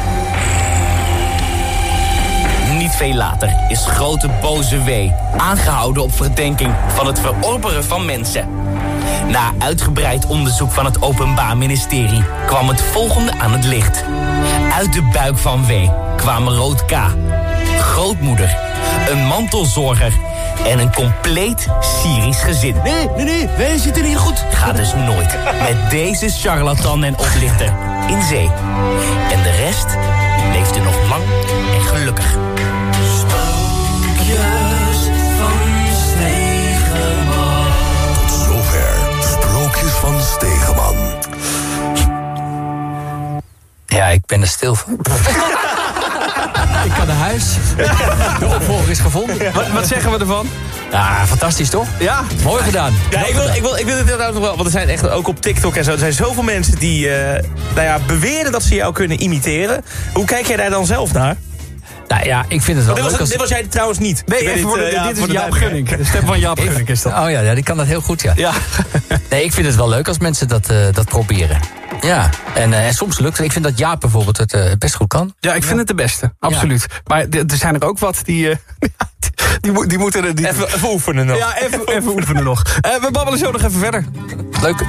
Niet veel later is grote boze W. aangehouden op verdenking van het verorberen van mensen. Na uitgebreid onderzoek van het Openbaar Ministerie kwam het volgende aan het licht. Uit de buik van W. kwamen Rood K, grootmoeder, een mantelzorger en een compleet Syrisch gezin. Nee, wij zitten hier goed. Ga dus nooit met deze charlatan en oplichter in zee. En de rest leeft er nog lang en gelukkig. Sprookjes van Stegeman. Tot zover Sprookjes van Stegeman. Ja, ik ben er stil van. Ik kan naar huis. De opvolger is gevonden. Wat zeggen we ervan? Ja, fantastisch toch? Ja. Mooi gedaan. Ja, ik wil het inderdaad nog wel. Want er zijn echt ook op TikTok en zo. Er zijn zoveel mensen die beweren dat ze jou kunnen imiteren. Hoe kijk jij daar dan zelf naar? Nou ja, ik vind het wel leuk. Dit was jij trouwens niet. Nee, dit is Jaap Gunning. De stem van Jaap Gunning is dat. Oh ja, die kan dat heel goed, ja. Nee, ik vind het wel leuk als mensen dat proberen. Ja, en soms lukt het. Ik vind dat Jaap bijvoorbeeld het best goed kan. Ja, ik vind het de beste. Absoluut. Ja. Maar er zijn er ook wat die moeten... Even oefenen nog. Ja, even oefenen nog. We babbelen zo nog even verder. Leuk.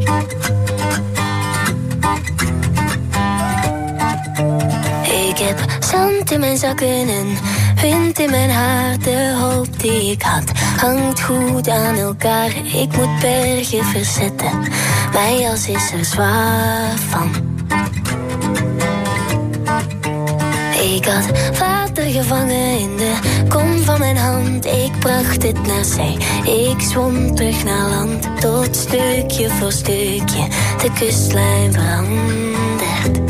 Ik heb zand in mijn zakken en wind in mijn haar. De hoop die ik had hangt goed aan elkaar. Ik moet bergen verzetten, mijn jas is er zwaar van. Ik had water gevangen in de Kom van mijn hand, ik bracht het naar zee. Ik zwom terug naar land, tot stukje voor stukje de kustlijn verandert.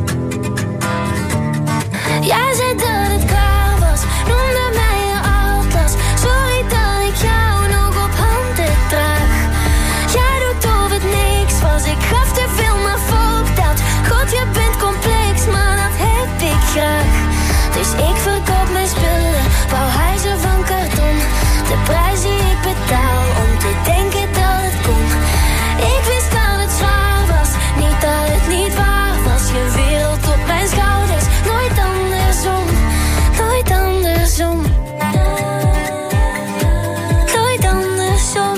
Jij zei dat het klaar was, noemde mij je atlas. Sorry dat ik jou nog op handen draag. Jij doet of het niks was, ik gaf te veel, maar volk dat. God, je bent complex, maar dat heb ik graag. Dus ik verkoop mijn spullen, bouw huizen van karton. De prijs die ik betaal om te denken dat het kon. Ik wist dat het zwaar was, niet dat het niet waar was. Je wereld op mijn schouders, nooit andersom. Nooit andersom. Nooit andersom.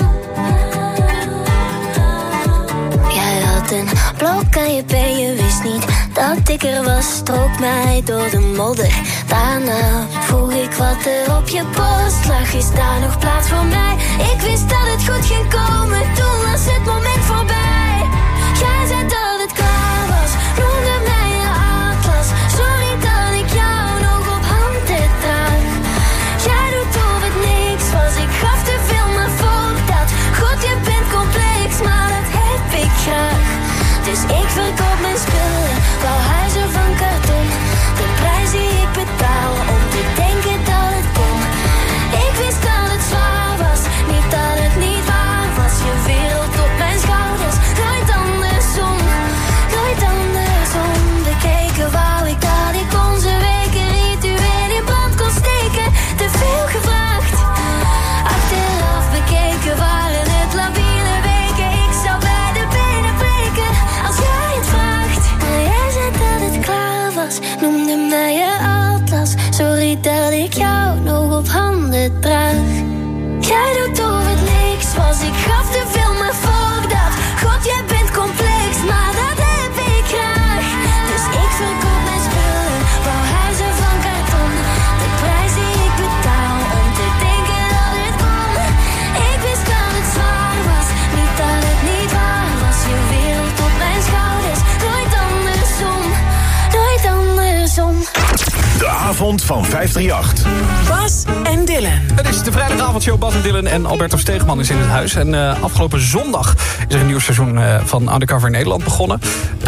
Jij had een blok aan je been, je wist niet dat ik er was. Strook mij door de modder. Daarna vroeg ik wat er op je borst lag. Is daar nog plaats voor mij? Ik wist dat het goed ging komen, toen was het moment voorbij. Jij zei dat het klaar was, noemde mij je atlas. Sorry dat ik jou nog op handen draag. Jij doet of het niks was, ik gaf te veel, maar volk dat. God, je bent complex, maar dat heb ik graag. Dus ik verkoop mijn spullen, bouw huizen van karton. De prijs die ik betaal om te denken dat het kon. Ik wist dat het zwaar was, niet dat het niet waar was. Je wereld op mijn schouders, nooit andersom. Nooit andersom. Bekeken wou ik dat ik onze weken ritueel in brand kon steken. Te veel gevraagd. Achteraf bekeken waren het labiele weken. Ik zou bij de benen breken als jij het vraagt. Maar jij zei dat het klaar was, noemde mij je atlas. Sorry dat ik jou nog op handen draag. Jij doet of het niks was, ik gaf te veel, maar volk dat. God, jij bent complex, maar dat heb ik graag. Dus ik verkoop mijn spullen, bouw huizen van karton. De prijs die ik betaal om te denken dat het kon. Ik wist dat het zwaar was, niet dat het niet waar was. Je wereld op mijn schouders, nooit andersom. Nooit andersom. De avond van 538. Bas en Dylan. Het is de vrijdagavondshow. Bas en Dylan en Alberto Steegman is in het huis. En afgelopen zondag is er een nieuw seizoen van Undercover in Nederland begonnen.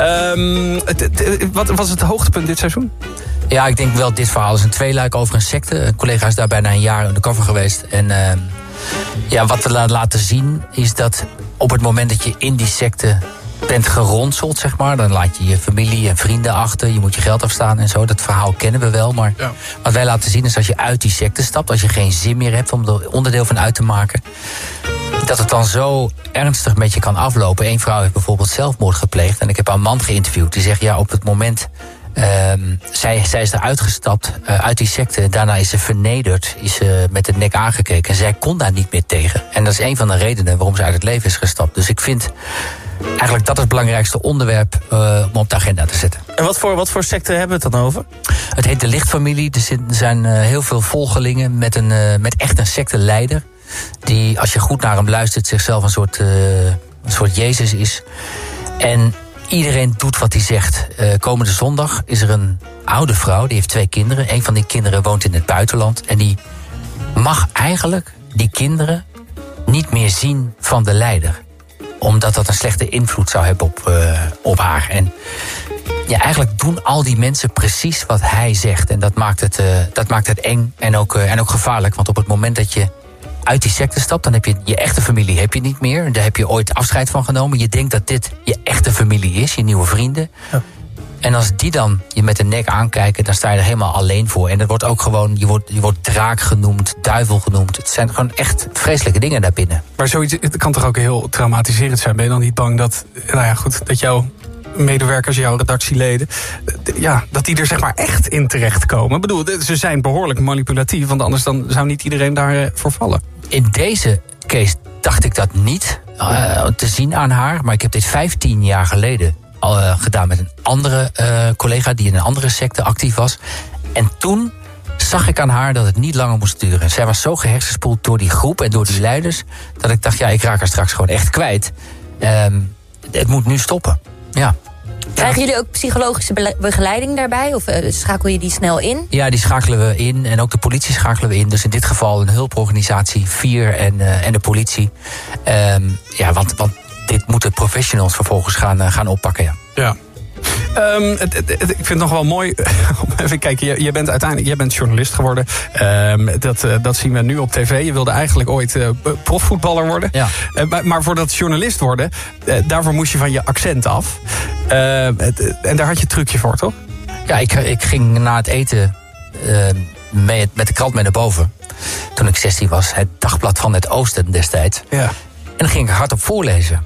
Wat was het hoogtepunt dit seizoen? Ja, ik denk wel dit verhaal is een tweeluik over een secte. Een collega is daar bijna een jaar undercover geweest. En wat we laten zien is dat op het moment dat je in die secte bent geronseld, zeg maar, dan laat je je familie en vrienden achter. Je moet je geld afstaan en zo. Dat verhaal kennen we wel. Maar wat wij laten zien is als je uit die secte stapt, als je geen zin meer hebt om er onderdeel van uit te maken, dat het dan zo ernstig met je kan aflopen. Eén vrouw heeft bijvoorbeeld zelfmoord gepleegd. En ik heb een man geïnterviewd die zegt, ja, op het moment zij is eruit gestapt uit die secte. Daarna is ze vernederd, is ze met de nek aangekeken. En zij kon daar niet meer tegen. En dat is een van de redenen waarom ze uit het leven is gestapt. Dus ik vind eigenlijk dat het belangrijkste onderwerp om op de agenda te zetten. En wat voor secte hebben we het dan over? Het heet de Lichtfamilie. Er zijn heel veel volgelingen met echt een secteleider. Die, als je goed naar hem luistert, zichzelf een soort Jezus is. En iedereen doet wat hij zegt. Komende zondag is er een oude vrouw, die heeft 2 kinderen. Een van die kinderen woont in het buitenland. En die mag eigenlijk die kinderen niet meer zien van de leider. Omdat dat een slechte invloed zou hebben op haar. En ja, eigenlijk doen al die mensen precies wat hij zegt. En dat maakt het eng en ook gevaarlijk. Want op het moment dat je uit die secte stapt, dan heb je je echte familie niet meer. Daar heb je ooit afscheid van genomen. Je denkt dat dit je echte familie is, je nieuwe vrienden. Ja. En als die dan je met de nek aankijken, dan sta je er helemaal alleen voor. En dat wordt ook gewoon, je wordt draak genoemd, duivel genoemd. Het zijn gewoon echt vreselijke dingen daarbinnen. Maar zoiets, het kan toch ook heel traumatiserend zijn? Ben je dan niet bang dat jouw medewerkers, jouw redactieleden, dat die er zeg maar echt in terechtkomen? Ik bedoel, ze zijn behoorlijk manipulatief, want anders dan zou niet iedereen daarvoor vallen. In deze case dacht ik dat niet te zien aan haar. Maar ik heb dit 15 jaar geleden gedaan met een andere collega die in een andere secte actief was. En toen zag ik aan haar dat het niet langer moest duren. Zij was zo gehersenspoeld door die groep en door die leiders, dat ik dacht, ik raak haar straks gewoon echt kwijt. Het moet nu stoppen. Ja. Krijgen jullie ook psychologische begeleiding daarbij? Of schakel je die snel in? Ja, die schakelen we in. En ook de politie schakelen we in. Dus in dit geval een hulporganisatie, 4 en de politie. Want dit moeten professionals vervolgens gaan oppakken, ja. Ja. Ik vind het nog wel mooi. Even kijken, jij bent journalist geworden. Dat zien we nu op tv. Je wilde eigenlijk ooit profvoetballer worden. Ja. Maar voor dat journalist worden, daarvoor moest je van je accent af. En daar had je een trucje voor, toch? Ja, ik ging na het eten met de krant mee naar boven. Toen ik 16 was, het Dagblad van het Oosten destijds. Ja. En dan ging ik hardop voorlezen.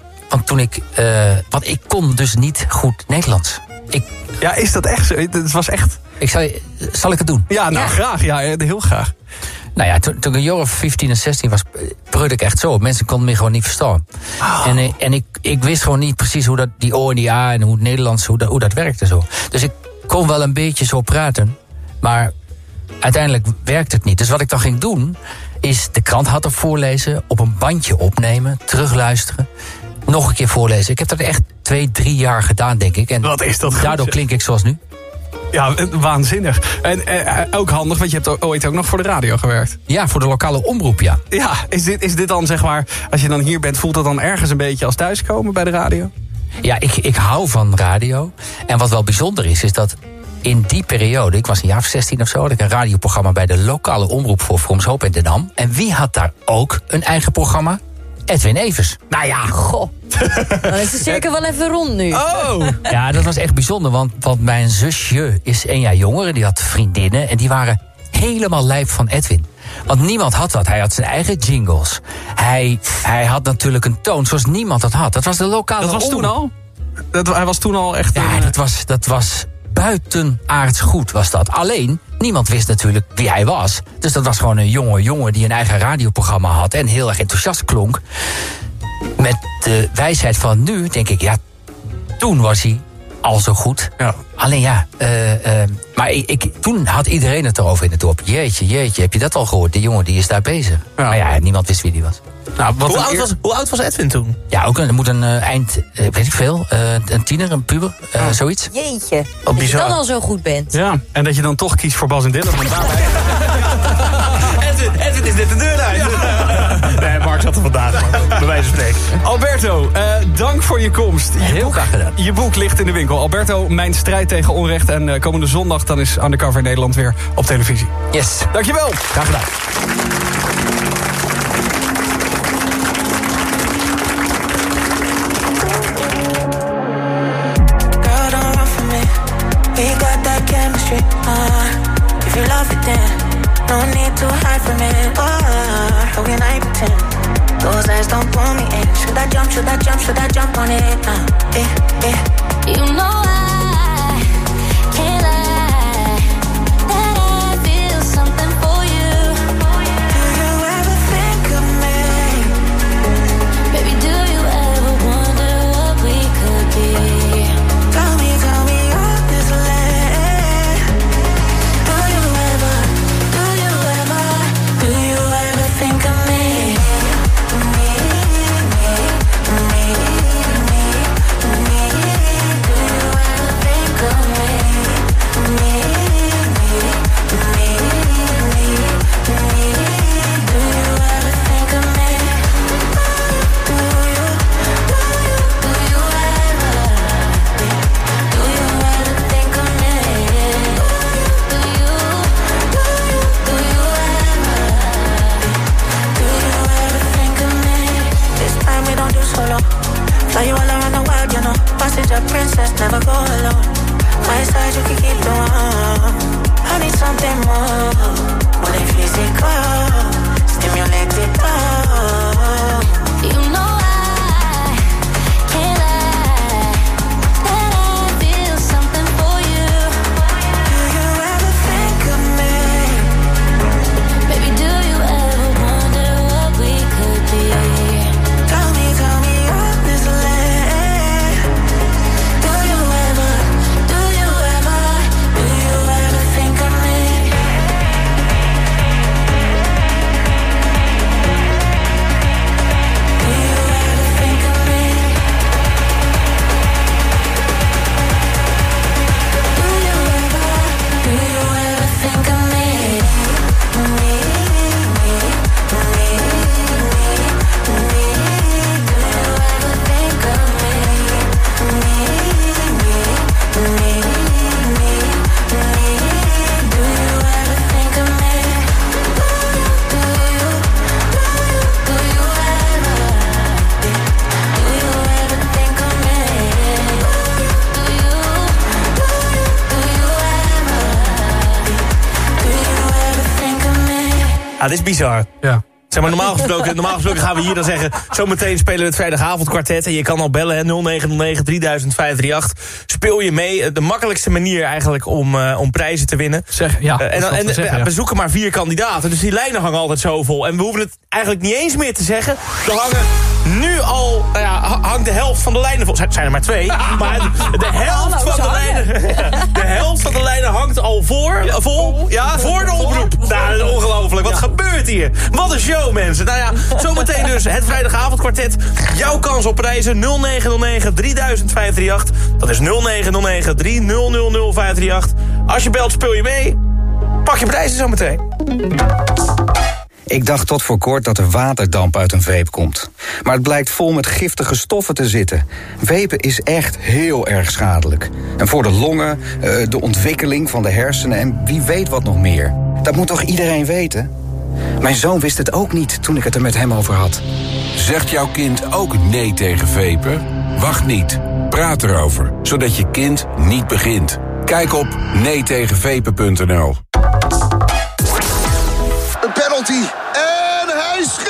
Want ik kon dus niet goed Nederlands. Ja, is dat echt zo? Het was echt... Zal ik het doen? Ja, graag. Ja, heel graag. Nou ja, toen ik een jaar of 15 en 16 was, preurde ik echt zo. Mensen konden me gewoon niet verstaan. Oh. En ik wist gewoon niet precies hoe dat, die O en die A en hoe het Nederlands, hoe dat werkte zo. Dus ik kon wel een beetje zo praten, maar uiteindelijk werkte het niet. Dus wat ik dan ging doen, is de krant hardop voorlezen, op een bandje opnemen, terugluisteren, nog een keer voorlezen. Ik heb dat echt 2-3 jaar gedaan, denk ik. En wat is dat goed? Daardoor klink ik zoals nu. Ja, waanzinnig. En ook handig, want je hebt ooit ook nog voor de radio gewerkt. Ja, voor de lokale omroep, ja. Ja, is dit dan zeg maar, als je dan hier bent, voelt dat dan ergens een beetje als thuiskomen bij de radio? Ja, ik hou van radio. En wat wel bijzonder is dat in die periode, ik was een jaar of 16 of zo, had ik een radioprogramma bij de lokale omroep voor Fromshoop in Den Ham. En wie had daar ook een eigen programma? Edwin Evers. Nou ja, goh. Dan is de cirkel wel even rond nu. Oh! Ja, dat was echt bijzonder, want mijn zusje is 1 jaar jonger en die had vriendinnen en die waren helemaal lijp van Edwin. Want niemand had dat. Hij had zijn eigen jingles. Hij had natuurlijk een toon zoals niemand dat had. Dat was de lokale omroep. Dat was toen al? Hij was toen al echt... Ja, dat was buitenaards goed was dat. Alleen, niemand wist natuurlijk wie hij was. Dus dat was gewoon een jongen die een eigen radioprogramma had en heel erg enthousiast klonk. Met de wijsheid van nu denk ik, ja, toen was hij al zo goed. Ja. Alleen ja, maar toen had iedereen het erover in het dorp. Jeetje, heb je dat al gehoord? Die jongen die is daar bezig. Ja. Maar ja, niemand wist wie die was. Nou, hoe oud was Edwin toen? Ja, ook er moet een eind, weet ik veel, een tiener, een puber, zoiets. Jeetje, dat je dan al zo goed bent. Ja, en dat je dan toch kiest voor Bas en Dylan. Want daarbij... Edwin is net de deur uit. Ja. Nee, Mark zat er vandaag, bij wijze van spreken. Alberto, dank voor je komst. Heel graag gedaan. Je boek ligt in de winkel. Alberto, Mijn strijd tegen onrecht. En komende zondag dan is Undercover Nederland weer op televisie. Yes. Dankjewel. Graag gedaan. If you love it then no need to hide from it. How can I pretend? Those eyes don't pull me in. Should I jump on it? You know I can't lie that I feel something for you. Do you ever think of me? Baby, do you ever wonder what we could be? Tell me honestly. Fly you all around the world, you know. Passage a princess, never go alone. My side, you can keep the one. I need something more than physical. Stimulate it all. You know I can't lie that I feel something for you. Do you ever think of me? Baby, do you ever wonder what we could be? Tell me honestly. Do you ever think of me? dit is bizar. Ja. Zeg maar, normaal gesproken gaan we hier dan zeggen... zometeen spelen we het vrijdagavondkwartet... en je kan al bellen, hè, 0909 3000 538. Speel je mee. De makkelijkste manier eigenlijk om prijzen te winnen. We zoeken maar 4 kandidaten. Dus die lijnen hangen altijd zo vol. En we hoeven het eigenlijk niet eens meer te zeggen. Er hangen nu al... hangt de helft van de lijnen vol. Zijn er maar 2. Maar de helft van de lijnen... de helft van de lijnen hangt al vol. Ja, voor de oproep. Nou, dat is ongelooflijk. Wat gebeurt hier? Wat een show, mensen. Nou ja, zometeen dus het vrijdagavondkwartet. Jouw kans op prijzen 0909 3000 538. Dat is 0909 3000 538. Als je belt, speel je mee. Pak je prijzen zometeen. Ik dacht tot voor kort dat er waterdamp uit een vape komt. Maar het blijkt vol met giftige stoffen te zitten. Vapen is echt heel erg schadelijk. En voor de longen, de ontwikkeling van de hersenen en wie weet wat nog meer. Dat moet toch iedereen weten? Mijn zoon wist het ook niet toen ik het er met hem over had. Zegt jouw kind ook nee tegen vapen? Wacht niet. Praat erover, zodat je kind niet begint. Kijk op neetegenvapen.nl. Een penalty. En hij schiet.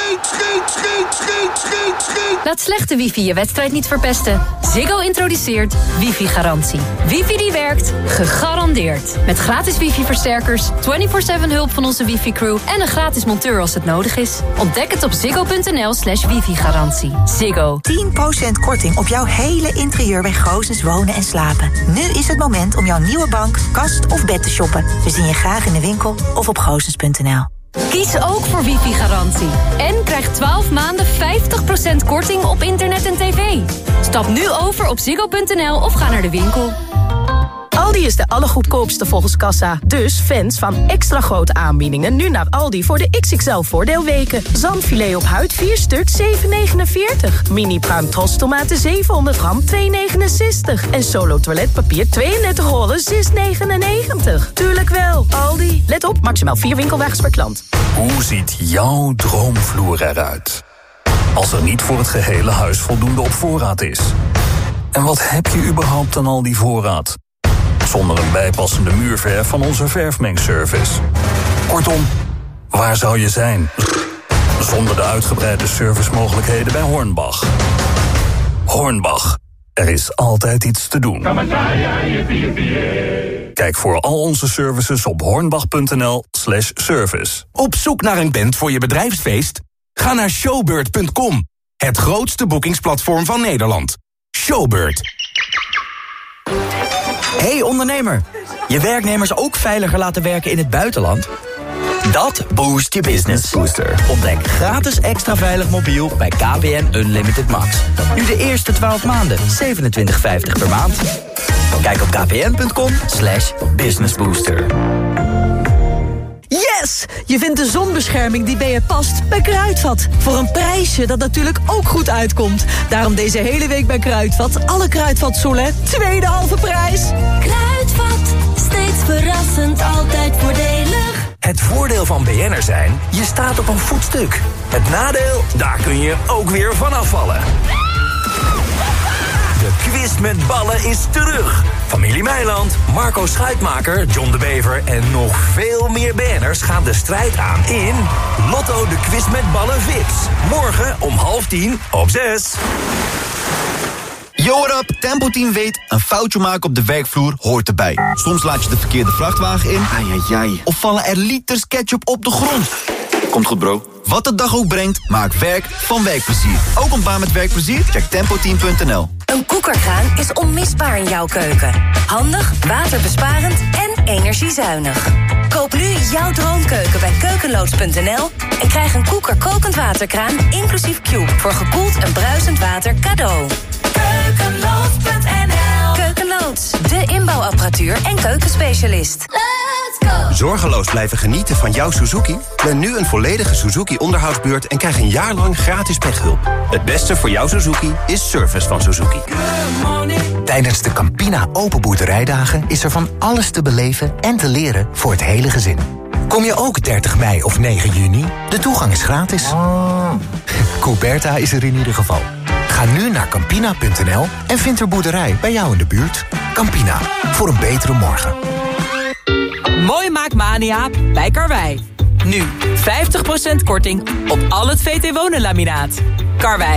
Laat slechte wifi je wedstrijd niet verpesten. Ziggo introduceert wifi-garantie. Wifi die werkt, gegarandeerd. Met gratis wifi-versterkers, 24/7 hulp van onze wifi-crew... en een gratis monteur als het nodig is. Ontdek het op ziggo.nl/wifi-garantie. Ziggo. 10% korting op jouw hele interieur bij Goossens Wonen en Slapen. Nu is het moment om jouw nieuwe bank, kast of bed te shoppen. We zien je graag in de winkel of op goossens.nl. Kies ook voor wifi-garantie. En krijg 12 maanden 50% korting op internet en tv. Stap nu over op ziggo.nl of ga naar de winkel. Aldi is de allergoedkoopste volgens kassa. Dus fans van extra grote aanbiedingen nu naar Aldi voor de XXL voordeelweken. Zandfilet op huid 4 stuk 7,49. Mini pruim Tros tomaten 700 gram 2,69. En Solo toiletpapier 32 rollen 6,99. Tuurlijk wel, Aldi. Let op, maximaal 4 winkelwagens per klant. Hoe ziet jouw droomvloer eruit? Als er niet voor het gehele huis voldoende op voorraad is. En wat heb je überhaupt aan al die voorraad? Zonder een bijpassende muurverf van onze verfmengservice. Kortom, waar zou je zijn? Zonder de uitgebreide servicemogelijkheden bij Hornbach. Hornbach, er is altijd iets te doen. Kijk voor al onze services op hornbach.nl/service. Op zoek naar een band voor je bedrijfsfeest? Ga naar showbird.com. Het grootste boekingsplatform van Nederland. Showbird. Hey ondernemer, je werknemers ook veiliger laten werken in het buitenland? Dat boost je business. Booster. Ontdek gratis extra veilig mobiel bij KPN Unlimited Max. Nu de eerste 12 maanden, 27,50 per maand. Kijk op kpn.com/businessbooster. Yes! Je vindt de zonbescherming die bij je past bij Kruidvat. Voor een prijsje dat natuurlijk ook goed uitkomt. Daarom deze hele week bij Kruidvat. Alle Kruidvat Solen, tweede halve prijs. Kruidvat, steeds verrassend, altijd voordelig. Het voordeel van BN'er zijn, je staat op een voetstuk. Het nadeel, daar kun je ook weer van afvallen. De quiz met ballen is terug. Familie Meiland, Marco Schuitmaker, John de Bever en nog veel meer BN'ers gaan de strijd aan in Lotto de Quiz met Ballen VIPs. Morgen om 9:30 op 6. Yo, what up? Tempo Team weet, een foutje maken op de werkvloer hoort erbij. Soms laat je de verkeerde vrachtwagen in. Ai. Of vallen er liters ketchup op de grond. Komt goed, bro. Wat de dag ook brengt, maak werk van werkplezier. Ook een baan met werkplezier? Check tempoteam.nl. Een koekerkraan is onmisbaar in jouw keuken. Handig, waterbesparend en energiezuinig. Koop nu jouw droomkeuken bij keukenloods.nl en krijg een Koeker kokend waterkraan inclusief Cube voor gekoeld en bruisend water cadeau. Keukenloods.nl. Keukenloods, de inbouwapparatuur en keukenspecialist. Let's go! Zorgeloos blijven genieten van jouw Suzuki? Plan nu een volledige Suzuki-onderhoudsbeurt en krijg een jaar lang gratis pechhulp. Het beste voor jouw Suzuki is service van Suzuki. Tijdens de Campina Open Boerderijdagen is er van alles te beleven en te leren voor het hele gezin. Kom je ook 30 mei of 9 juni? De toegang is gratis. Couberta is er in ieder geval. Ga nu naar Campina.nl en vind er boerderij bij jou in de buurt. Campina, voor een betere morgen. Mooi maakt Mania bij Karwei. Nu 50% korting op al het VT Wonen laminaat. Karwei,